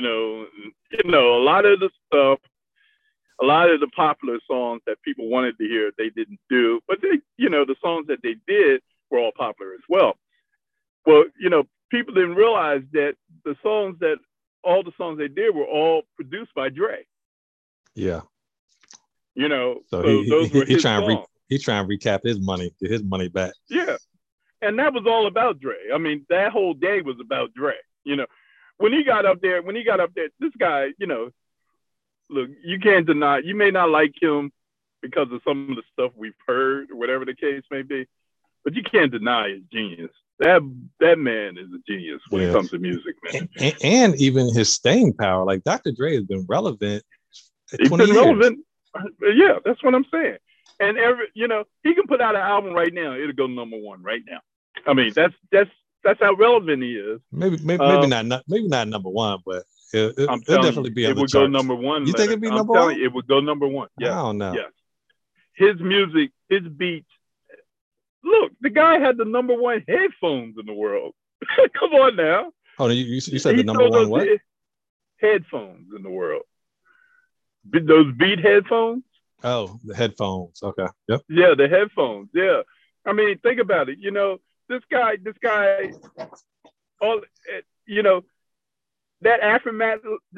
A lot of the stuff, a lot of the popular songs that people wanted to hear, they didn't do. But the songs that they did were all popular as well. Well, people didn't realize that all the songs they did were all produced by Dre. Yeah. So those were his songs. He's trying to recap his money, get his money back. Yeah. And that was all about Dre. I mean, that whole day was about Dre. When he got up there, this guy, look, you can't deny, you may not like him because of some of the stuff we've heard or whatever the case may be, but you can't deny his genius. That man is a genius when it comes to music, man. And even his staying power. Like Dr. Dre has been relevant. He's been relevant. Yeah, that's what I'm saying. And he can put out an album right now. It'll go number one right now. I mean, that's how relevant he is. Maybe not number one, but it'll definitely be on the charts. It would go number one. You think it'd be number one? It would go number one. Yeah. I don't know. Yes. His music, his beats. Look, the guy had the number one headphones in the world. Come on now. Oh, you said the number one what? Headphones in the world. Those Beat headphones. Oh, the headphones. Okay. Yep. Yeah, the headphones. Yeah. I mean, think about it. This guy, that Aftermath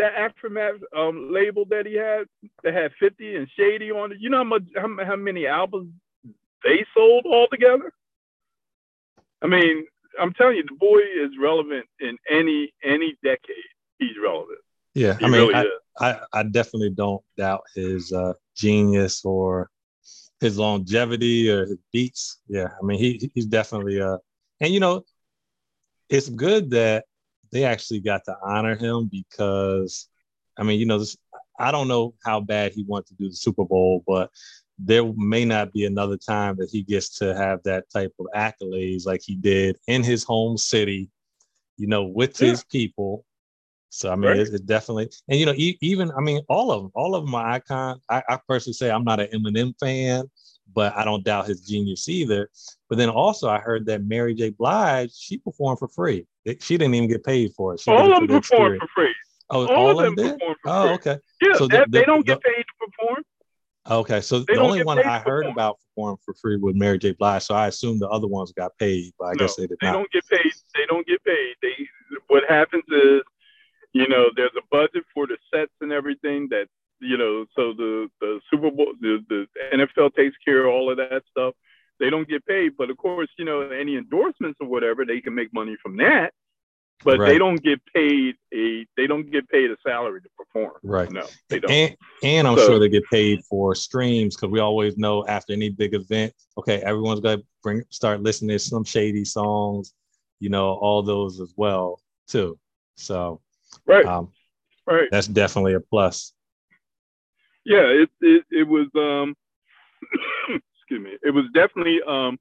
label that he had that had 50 and Shady on it. You know how many albums they sold altogether? I mean, I'm telling you, the boy is relevant in any decade. He's relevant. Yeah, he really is. I definitely don't doubt his genius or his longevity or his beats. Yeah, I mean he's definitely and it's good that they actually got to honor him because I mean I don't know how bad he wants to do the Super Bowl, but there may not be another time that he gets to have that type of accolades like he did in his home city, with his people. So I mean, it's definitely, and even I mean, all of them are icons. I personally say I'm not an Eminem fan, but I don't doubt his genius either. But then also, I heard that Mary J. Blige, she performed for free. She didn't even get paid for it. All of them performed for free. Oh, all of them did? Performed for free. Oh, okay. Yeah, so they don't get paid to perform. Okay, so the only one I heard about performing for free was Mary J. Blige. So I assume the other ones got paid, but I guess they did not. They don't get paid. They don't get paid. What happens is, there's a budget for the sets and everything that, so the Super Super Bowl, the NFL takes care of all of that stuff. They don't get paid, but of course, any endorsements or whatever, they can make money from that. But Right. they don't get paid a salary to perform. Right. No, they don't. And I'm sure they get paid for streams, because we always know after any big event, okay, everyone's going to start listening to some Shady songs, all those as well too. So right, right, that's definitely a plus. Yeah, it was excuse me, it was definitely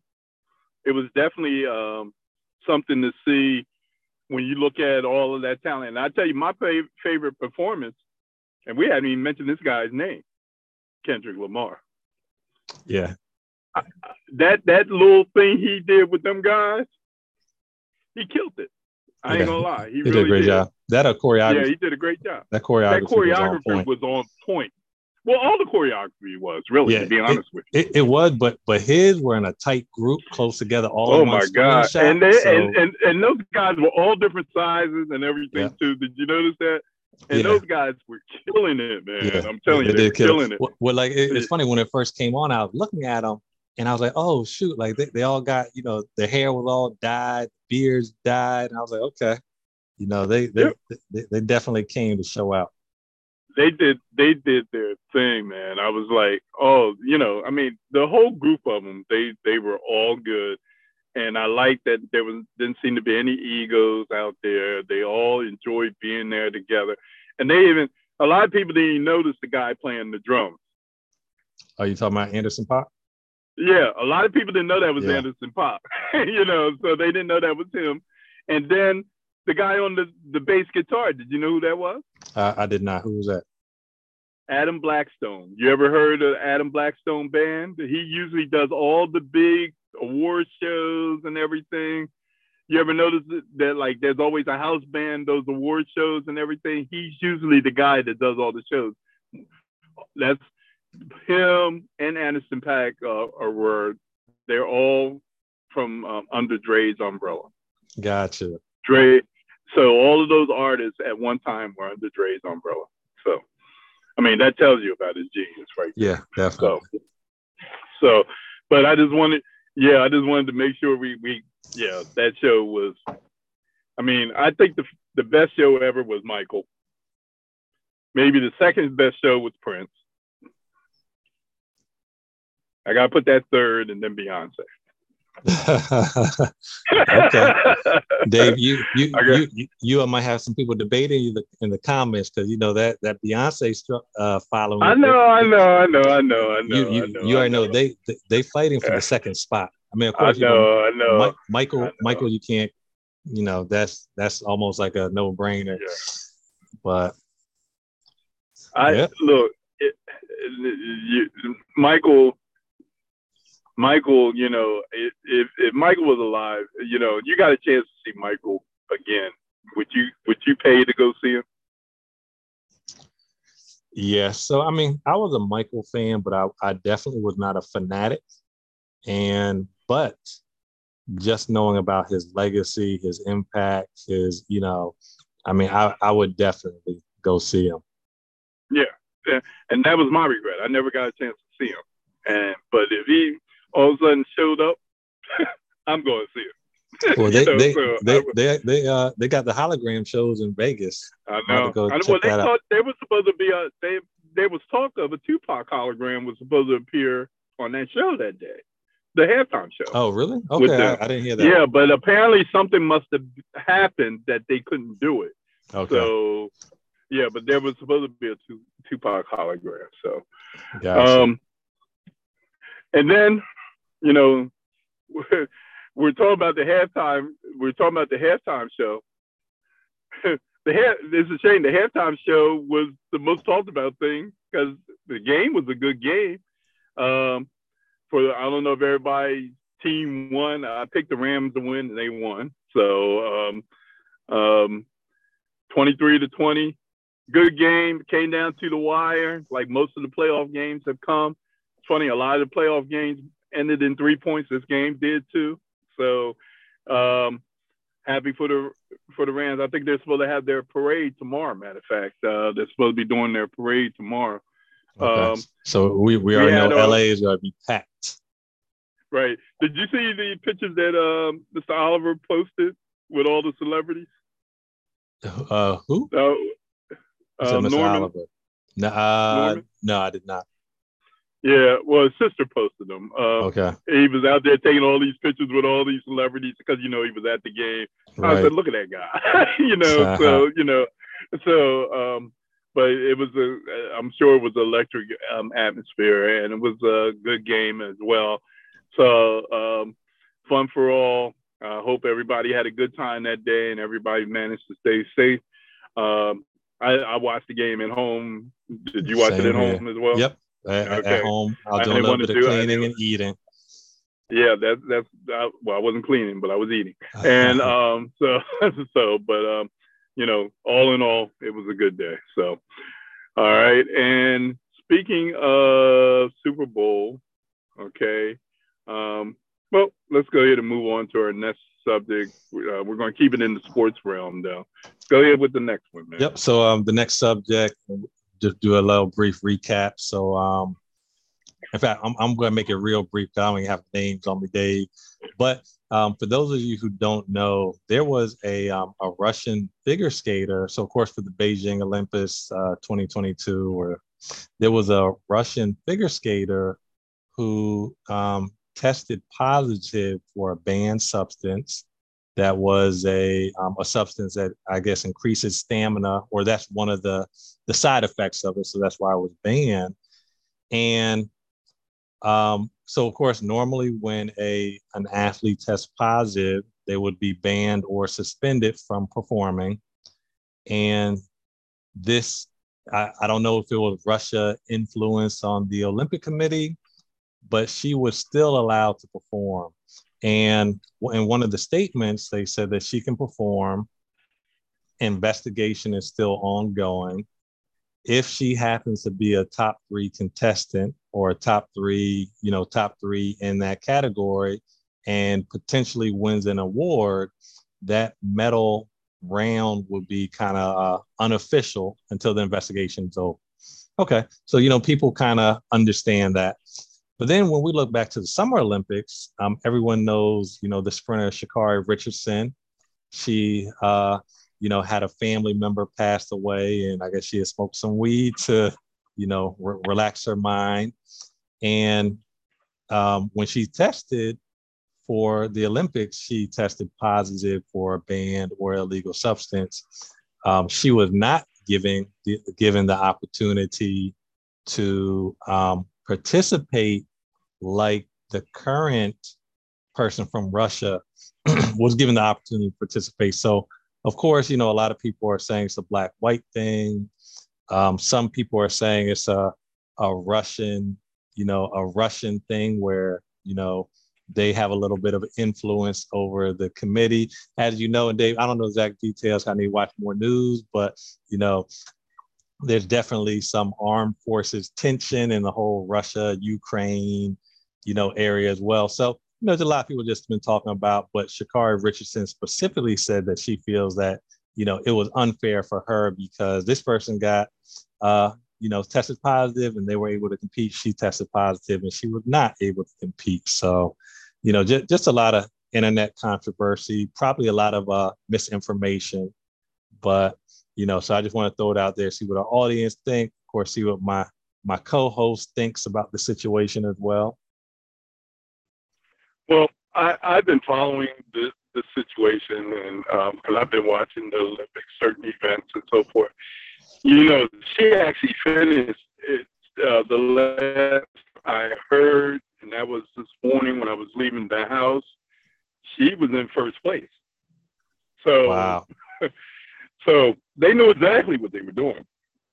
something to see when you look at all of that talent. And I tell you, my favorite performance, and we haven't even mentioned this guy's name, Kendrick Lamar. Yeah. That little thing he did with them guys, he killed it. I ain't gonna lie. He really did a great job. That choreography. Yeah, he did a great job. That choreography was on point. Well, all the choreography was really, to be honest with you. It was, but his were in a tight group, close together. All oh in one my God! Shot, and those guys were all different sizes and everything too. Did you notice that? And those guys were killing it, man. Yeah. I'm telling you, they were killing it. Well, like it's funny, when it first came on, I was looking at them and I was like, oh shoot, like they all got, their hair was all dyed, beards dyed, and I was like, okay, they definitely came to show out. They did their thing, man. I was like, oh, I mean, the whole group of them, they were all good. And I liked that didn't seem to be any egos out there. They all enjoyed being there together. And a lot of people didn't even notice the guy playing the drums. Are you talking about Anderson .Paak? Yeah, a lot of people didn't know that was Anderson .Paak, so they didn't know that was him. And then the guy on the bass guitar, did you know who that was? I did not. Who was that? Adam Blackstone. You ever heard of Adam Blackstone Band? He usually does all the big award shows and everything. You ever notice that like there's always a house band, those award shows and everything? He's usually the guy that does all the shows. That's him and Anderson .Paak they're all from under Dre's umbrella. Gotcha. Dre. So all of those artists at one time were under Dre's umbrella. So, I mean, that tells you about his genius, right? Yeah, definitely. So, but I just wanted to make sure that show was, I mean, I think the best show ever was Michael. Maybe the second best show was Prince. I got to put that third and then Beyonce. Okay, Dave, you might have some people debating you in the comments, because that Beyonce following. I know. You already know they fighting for the second spot. I mean, of course, I know. Michael, you can't. That's almost like a no-brainer. Yeah. But look, Michael, if Michael was alive, you got a chance to see Michael again. Would you pay to go see him? Yeah. So, I mean, I was a Michael fan, but I definitely was not a fanatic. But just knowing about his legacy, his impact, his, I mean, I would definitely go see him. Yeah. And that was my regret. I never got a chance to see him. But if he all of a sudden showed up, I'm going to see it. Well, they got the hologram shows in Vegas. I know. They were supposed to be there was talk of a Tupac hologram was supposed to appear on that show that day, the halftime show. Oh, really? Okay, I didn't hear that. Yeah, but apparently something must have happened that they couldn't do it. Okay. So, yeah, but there was supposed to be a Tupac hologram. So, gotcha. And then, we're talking about the halftime. We're talking about the halftime show. It's a shame the halftime show was the most talked about thing, because the game was a good game. I don't know if everybody's team won. I picked the Rams to win, and they won. So 23-20, good game. Came down to the wire, like most of the playoff games have come. It's funny, a lot of the playoff games ended in 3 points. This game did too. So happy for the Rams. I think they're supposed to have their parade tomorrow. Matter of fact, they're supposed to be doing their parade tomorrow. Okay. So we we already know had, LA is going to be packed. right. Did you see the pictures that Mr. Oliver posted with all the celebrities? Who? Is that Mr. Norman. Oliver? No, Norman? no, I did not. Yeah, well, his sister posted them. Okay. He was out there taking all these pictures with all these celebrities because, he was at the game. I Right. said, look at that guy, but it was I'm sure it was an electric atmosphere, and it was a good game as well. So fun for all. I hope everybody had a good time that day and everybody managed to stay safe. I watched the game at home. Did you watch it at home as well? Yep. At home, I was doing a little bit of cleaning and eating. Yeah, well, I wasn't cleaning, but I was eating, and all in all, it was a good day. So, all right. And speaking of Super Bowl, okay, well, let's go ahead and move on to our next subject. We're going to keep it in the sports realm, though. Go ahead with the next one, man. Yep. So the next subject, just do a little brief recap. So in fact, I'm going to make it real brief. I don't even have names on me, Dave. But for those of you who don't know, there was a Russian figure skater. So, of course, for the Beijing Olympics 2022, where there was a Russian figure skater who tested positive for a banned substance that was a substance that I guess increases stamina, or that's one of the side effects of it. So that's why it was banned. And so, of course, normally when an athlete tests positive, they would be banned or suspended from performing. And this, I don't know if it was Russia influence on the Olympic Committee, but she was still allowed to perform. And in one of the statements, they said that she can perform. Investigation is still ongoing. If she happens to be a top 3 contestant or a top three in that category and potentially wins an award, that medal round would be kind of unofficial until the investigation is over. Okay. So, people kind of understand that. But then when we look back to the Summer Olympics, everyone knows, the sprinter Sha'Carri Richardson. She, had a family member passed away, and I guess she had smoked some weed to, relax her mind. And when she tested for the Olympics, she tested positive for a banned or illegal substance. She was not given the opportunity to participate like the current person from Russia was given the opportunity to participate. So, of course, a lot of people are saying it's a black-white thing. Some people are saying it's a Russian, a Russian thing where, they have a little bit of influence over the committee. As you know, and Dave, I don't know exact details. I need to watch more news, but, there's definitely some armed forces tension in the whole Russia, Ukraine, area as well. So, there's a lot of people just been talking about, but Sha'Carri Richardson specifically said that she feels that, it was unfair for her because this person got, tested positive and they were able to compete. She tested positive and she was not able to compete. So, just a lot of internet controversy, probably a lot of misinformation, but, so I just want to throw it out there, see what our audience think, of course, see what my co-host thinks about the situation as well. Well, I've been following the situation, and because I've been watching the Olympics, certain events and so forth. She actually finished it, the last I heard, and that was this morning when I was leaving the house. She was in first place. So, wow. So they knew exactly what they were doing.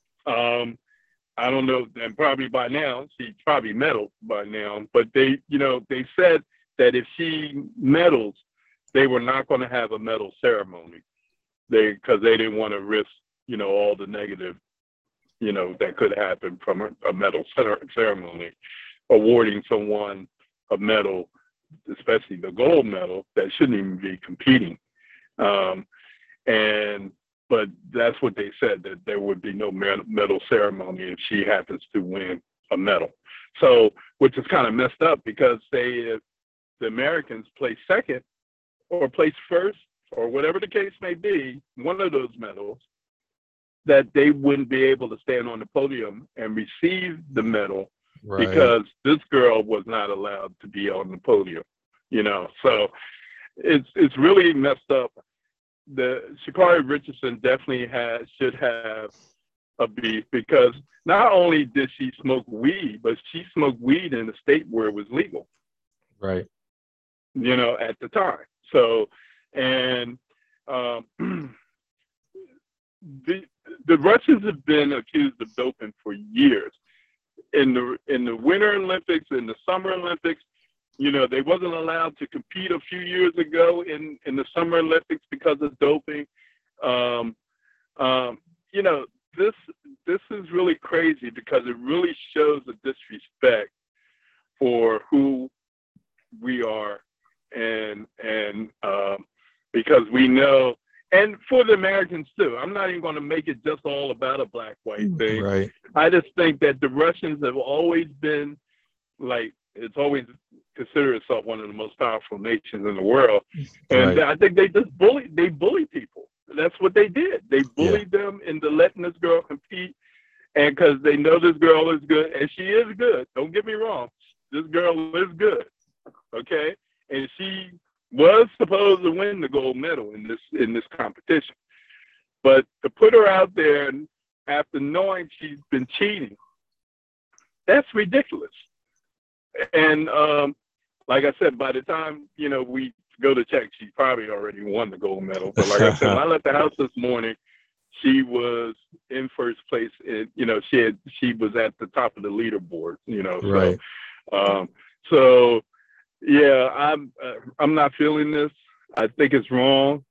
I don't know, and probably by now, she probably medaled by now, but they said that if she medals, they were not going to have a medal ceremony because they didn't want to risk, all the negative, that could happen from a medal ceremony, awarding someone a medal, especially the gold medal, that shouldn't even be competing. And but that's what they said, that there would be no medal ceremony if she happens to win a medal. So, which is kind of messed up, because say if the Americans place second or place first or whatever the case may be, one of those medals, that they wouldn't be able to stand on the podium and receive the medal, Right. because this girl was not allowed to be on the podium, you know. So it's really messed up. The Sha'Carri Richardson definitely should have a beef, because not only did she smoke weed, but she smoked weed in a state where it was legal, Right. you know, at the time. So, and the Russians have been accused of doping for years. In the Winter Olympics, in the Summer Olympics, you know, they wasn't allowed to compete a few years ago in the Summer Olympics because of doping. You know, this is really crazy, because it really shows the disrespect for who we are, and because we know, and for the Americans too. I'm not even going to make it just all about a black-white thing. Right. I just think that the Russians have always been, like, it's always considered itself one of the most powerful nations in the world, and Right. I think they just bully people. That's what they did. They bullied them into letting this girl compete, and because they know this girl is good, and she is good. Don't get me wrong, this girl is good. Okay, and she was supposed to win the gold medal in this competition, but to put her out there after knowing she's been cheating, that's ridiculous. And like I said, by the time, you know, we go to check, she probably already won the gold medal. But like I said, when I left the house this morning, she was in first place. You know, she was at the top of the leaderboard. You know, Right. So yeah, I'm not feeling this. I think it's wrong.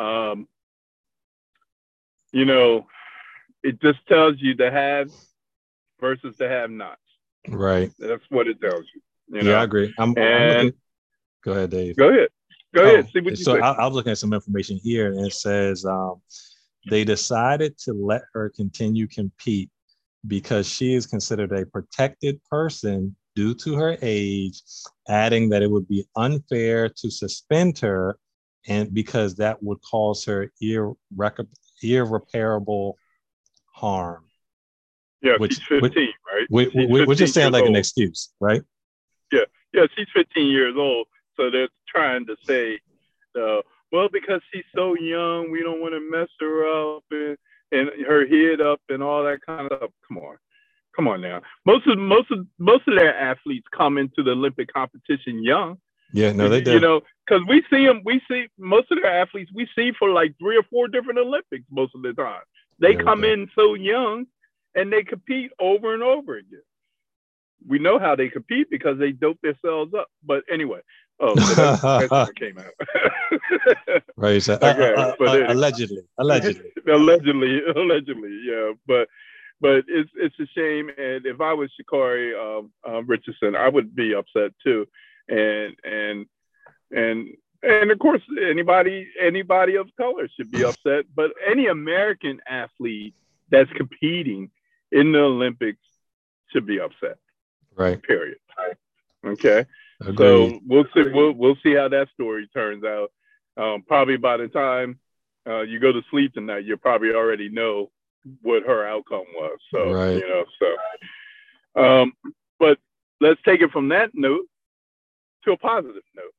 You know, it just tells you the haves versus the have-nots. Right. That's what it tells you. You Yeah, know? I agree. I'm And looking. Go ahead, Dave. go ahead. See what you So think. I was looking at some information here, and it says they decided to let her continue compete because she is considered a protected person due to her age, adding that it would be unfair to suspend her, and because that would cause her irreparable harm. Yeah, which- she's 15, right? Which She's just sounds 15 like an years old. excuse, right? Yeah, she's 15 years old. So they're trying to say, well, because she's so young, we don't want to mess her up and her head up and all that kind of stuff. Come on now. Most of their athletes come into the Olympic competition young. Yeah, no, they do. You know, because we see most of their athletes we see for like 3 or 4 different Olympics most of the time. They Yeah, come they do. in so young and they compete over and over again. We know how they compete because they dope themselves up. But anyway, so that came out. Right. So, Okay, but allegedly, allegedly, yeah. But it's a shame. And if I was Sha'Carri Richardson, I would be upset too. And of course, anybody of color should be upset. But any American athlete that's competing in the Olympics should be upset. right. Period. Okay. Agreed. So we'll see how that story turns out. Probably by the time you go to sleep tonight, you probably already know what her outcome was. So Right. you know, but let's take it from that note to a positive note.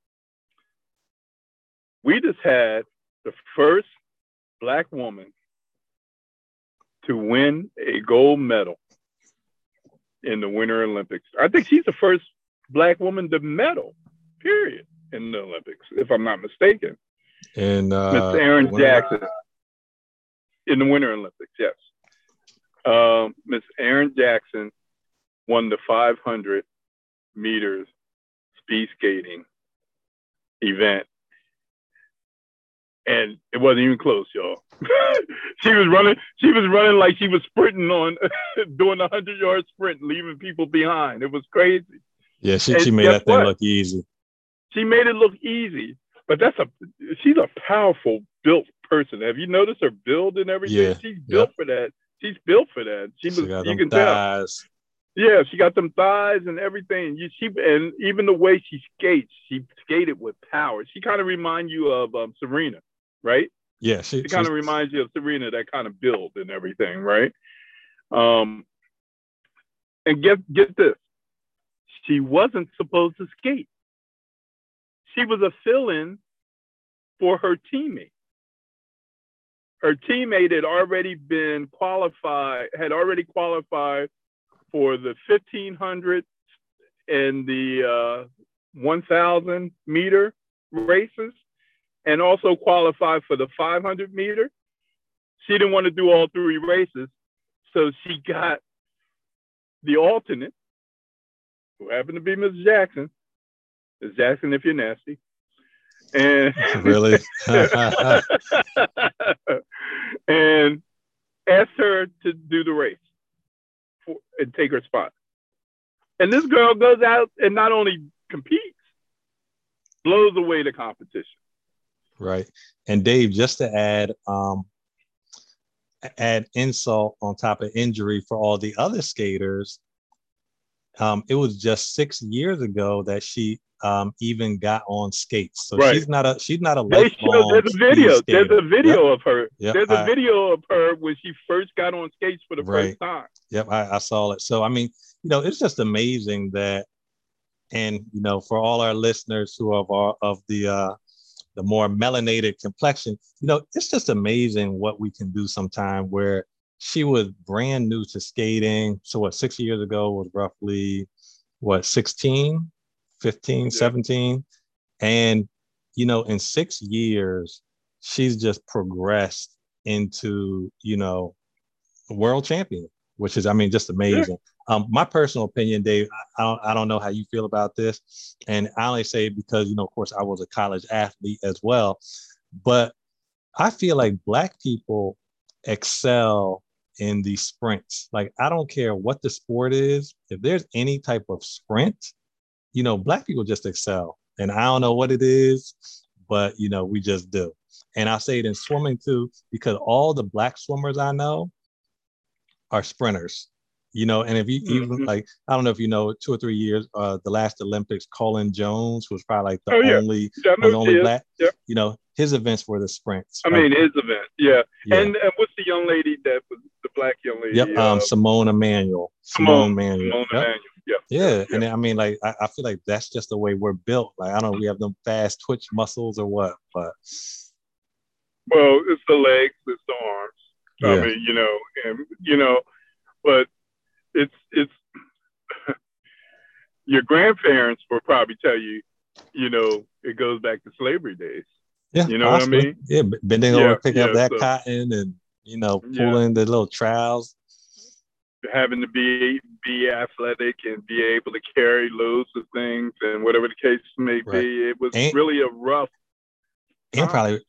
We just had the first Black woman to win a gold medal in the Winter Olympics. I think she's the first Black woman to medal, period, in the Olympics, if I'm not mistaken. And Miss Erin Jackson in the Winter Olympics, yes. Miss Erin Jackson won the 500 meters speed skating event. And it wasn't even close, y'all. She was running like she was sprinting doing a 100-yard sprint, leaving people behind. It was crazy. yeah, she And made guess that thing what? look easy. She made it look easy, but she's a powerful built person. Have you noticed her build and everything? Yeah. She's built for that. She's built for that. She got You them can thighs. tell. Yeah, she got them thighs and everything. And even the way she skates, she skated with power. She kind of reminds you of Serena, right? Yeah, She kind of reminds you of Serena, that kind of build and everything, right? And get this, she wasn't supposed to skate. She was a fill-in for her teammate. Her teammate had already qualified for the 1,500 and the 1,000 meter races, and also qualified for the 500 meter. She didn't want to do all three races, so she got the alternate, who happened to be Ms. Jackson. Ms. Jackson, if you're nasty. And really? and asked her to do the race and take her spot. And this girl goes out and not only competes, blows away the competition. Right. And Dave, just to add insult on top of injury for all the other skaters, it was just 6 years ago that she even got on skates. So right. she's not a lifelong. There's a video. Skater. There's a video yep. of her. Yep. There's a video of her when she first got on skates for the first time. Yep, I saw it. So I mean, it's just amazing that, and for all our listeners who are of the more melanated complexion, it's just amazing what we can do sometime. Where she was brand new to skating. So 6 years ago was roughly 16, 15, yeah. 17. And, in 6 years, she's just progressed into, a world champion, which is, just amazing. Yeah. My personal opinion, Dave, I don't know how you feel about this. And I only say it because, of course, I was a college athlete as well. But I feel like Black people excel in the sprints. Like, I don't care what the sport is. If there's any type of sprint, Black people just excel. And I don't know what it is, but, we just do. And I say it in swimming too, because all the Black swimmers I know are sprinters. And if you even I don't know if 2 or 3 years, the last Olympics, Colin Jones was probably like the only Black, yeah. His events were the sprints. His event. Yeah. And what's the young lady that was the Black young lady? Yep. Simone Emanuel. Simone Emanuel. Yep. Yeah. And I feel like that's just the way we're built. Like, I don't know, we have them fast twitch muscles or what, but. Well, it's the legs, it's the arms. Yeah. But it's your grandparents will probably tell you, it goes back to slavery days. Yeah, you know possibly. What I mean? Yeah, bending over, picking up that cotton, and pulling the little trowels. Having to be athletic and be able to carry loads of things, and whatever the case may be, it was really a rough. And probably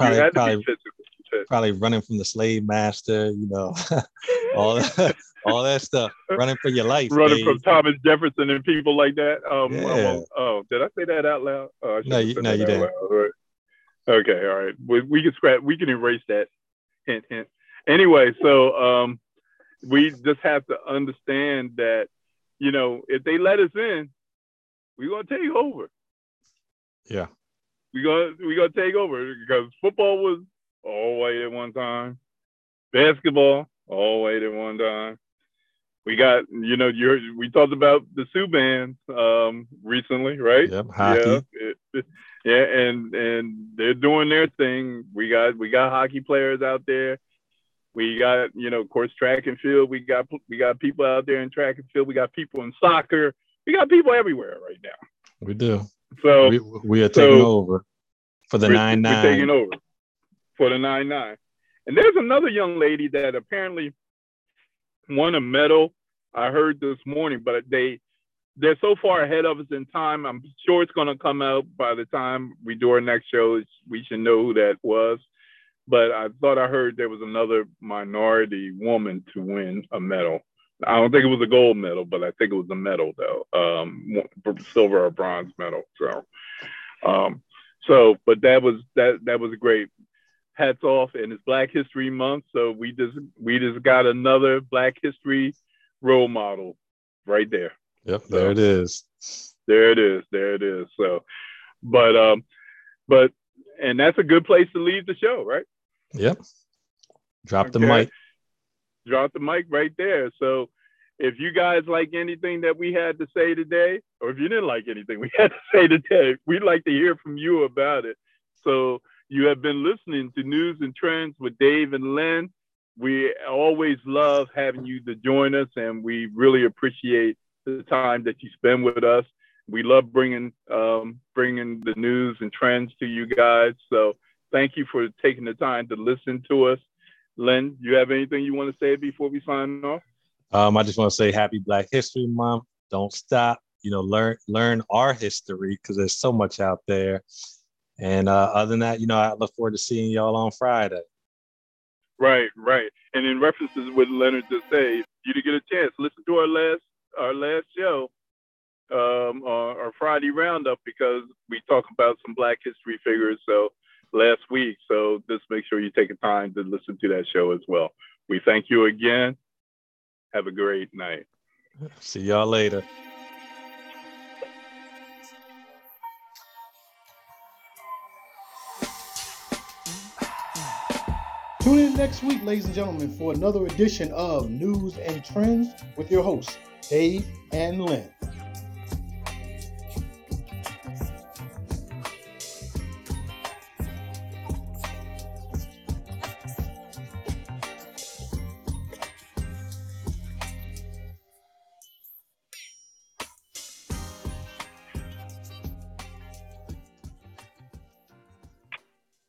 running from the slave master, all that stuff, running for your life. Running from Thomas Jefferson and people like that. Did I say that out loud? No, you didn't. Right. Okay, all right. We can erase that. Hint. Anyway, so we just have to understand that, if they let us in, we're gonna take over. Yeah. We're gonna take over, because football was all white at one time, basketball all white at one time. We got, we talked about the Sioux bands recently, right? Yep, hockey. Yeah, and they're doing their thing. We got hockey players out there. We got, of course, track and field. We got people out there in track and field. We got people in soccer. We got people everywhere right now. We do. So we are taking over for the 9-9. We're taking over for the 9-9. And there's another young lady that apparently won a medal, I heard this morning, but they're so far ahead of us in time. I'm sure it's going to come out by the time we do our next show. We should know who that was. But I thought I heard there was another minority woman to win a medal. I don't think it was a gold medal, but I think it was a medal though, silver or bronze medal. But that was great. hats off, and it's Black History Month, so we just got another Black History role model right there. Yep, there it is. There it is. So, but and that's a good place to leave the show, right? Yep. Drop the mic. Drop the mic right there. So, if you guys like anything that we had to say today, or if you didn't like anything we had to say today, we'd like to hear from you about it. So, you have been listening to News and Trends with Dave and Len. We always love having you to join us, and we really appreciate the time that you spend with us. We love bringing the news and trends to you guys. So thank you for taking the time to listen to us. Len, you have anything you want to say before we sign off? I just want to say Happy Black History Month. Don't stop. Learn our history, because there's so much out there. And other than that, I look forward to seeing y'all on Friday. Right. And in reference to what Leonard just said, if you to get a chance, listen to our last show, our Friday roundup, because we talk about some Black history figures. So last week, so just make sure you take a time to listen to that show as well. We thank you again. Have a great night. See y'all later. Tune in next week, ladies and gentlemen, for another edition of News and Trends with your hosts, Dave and Len.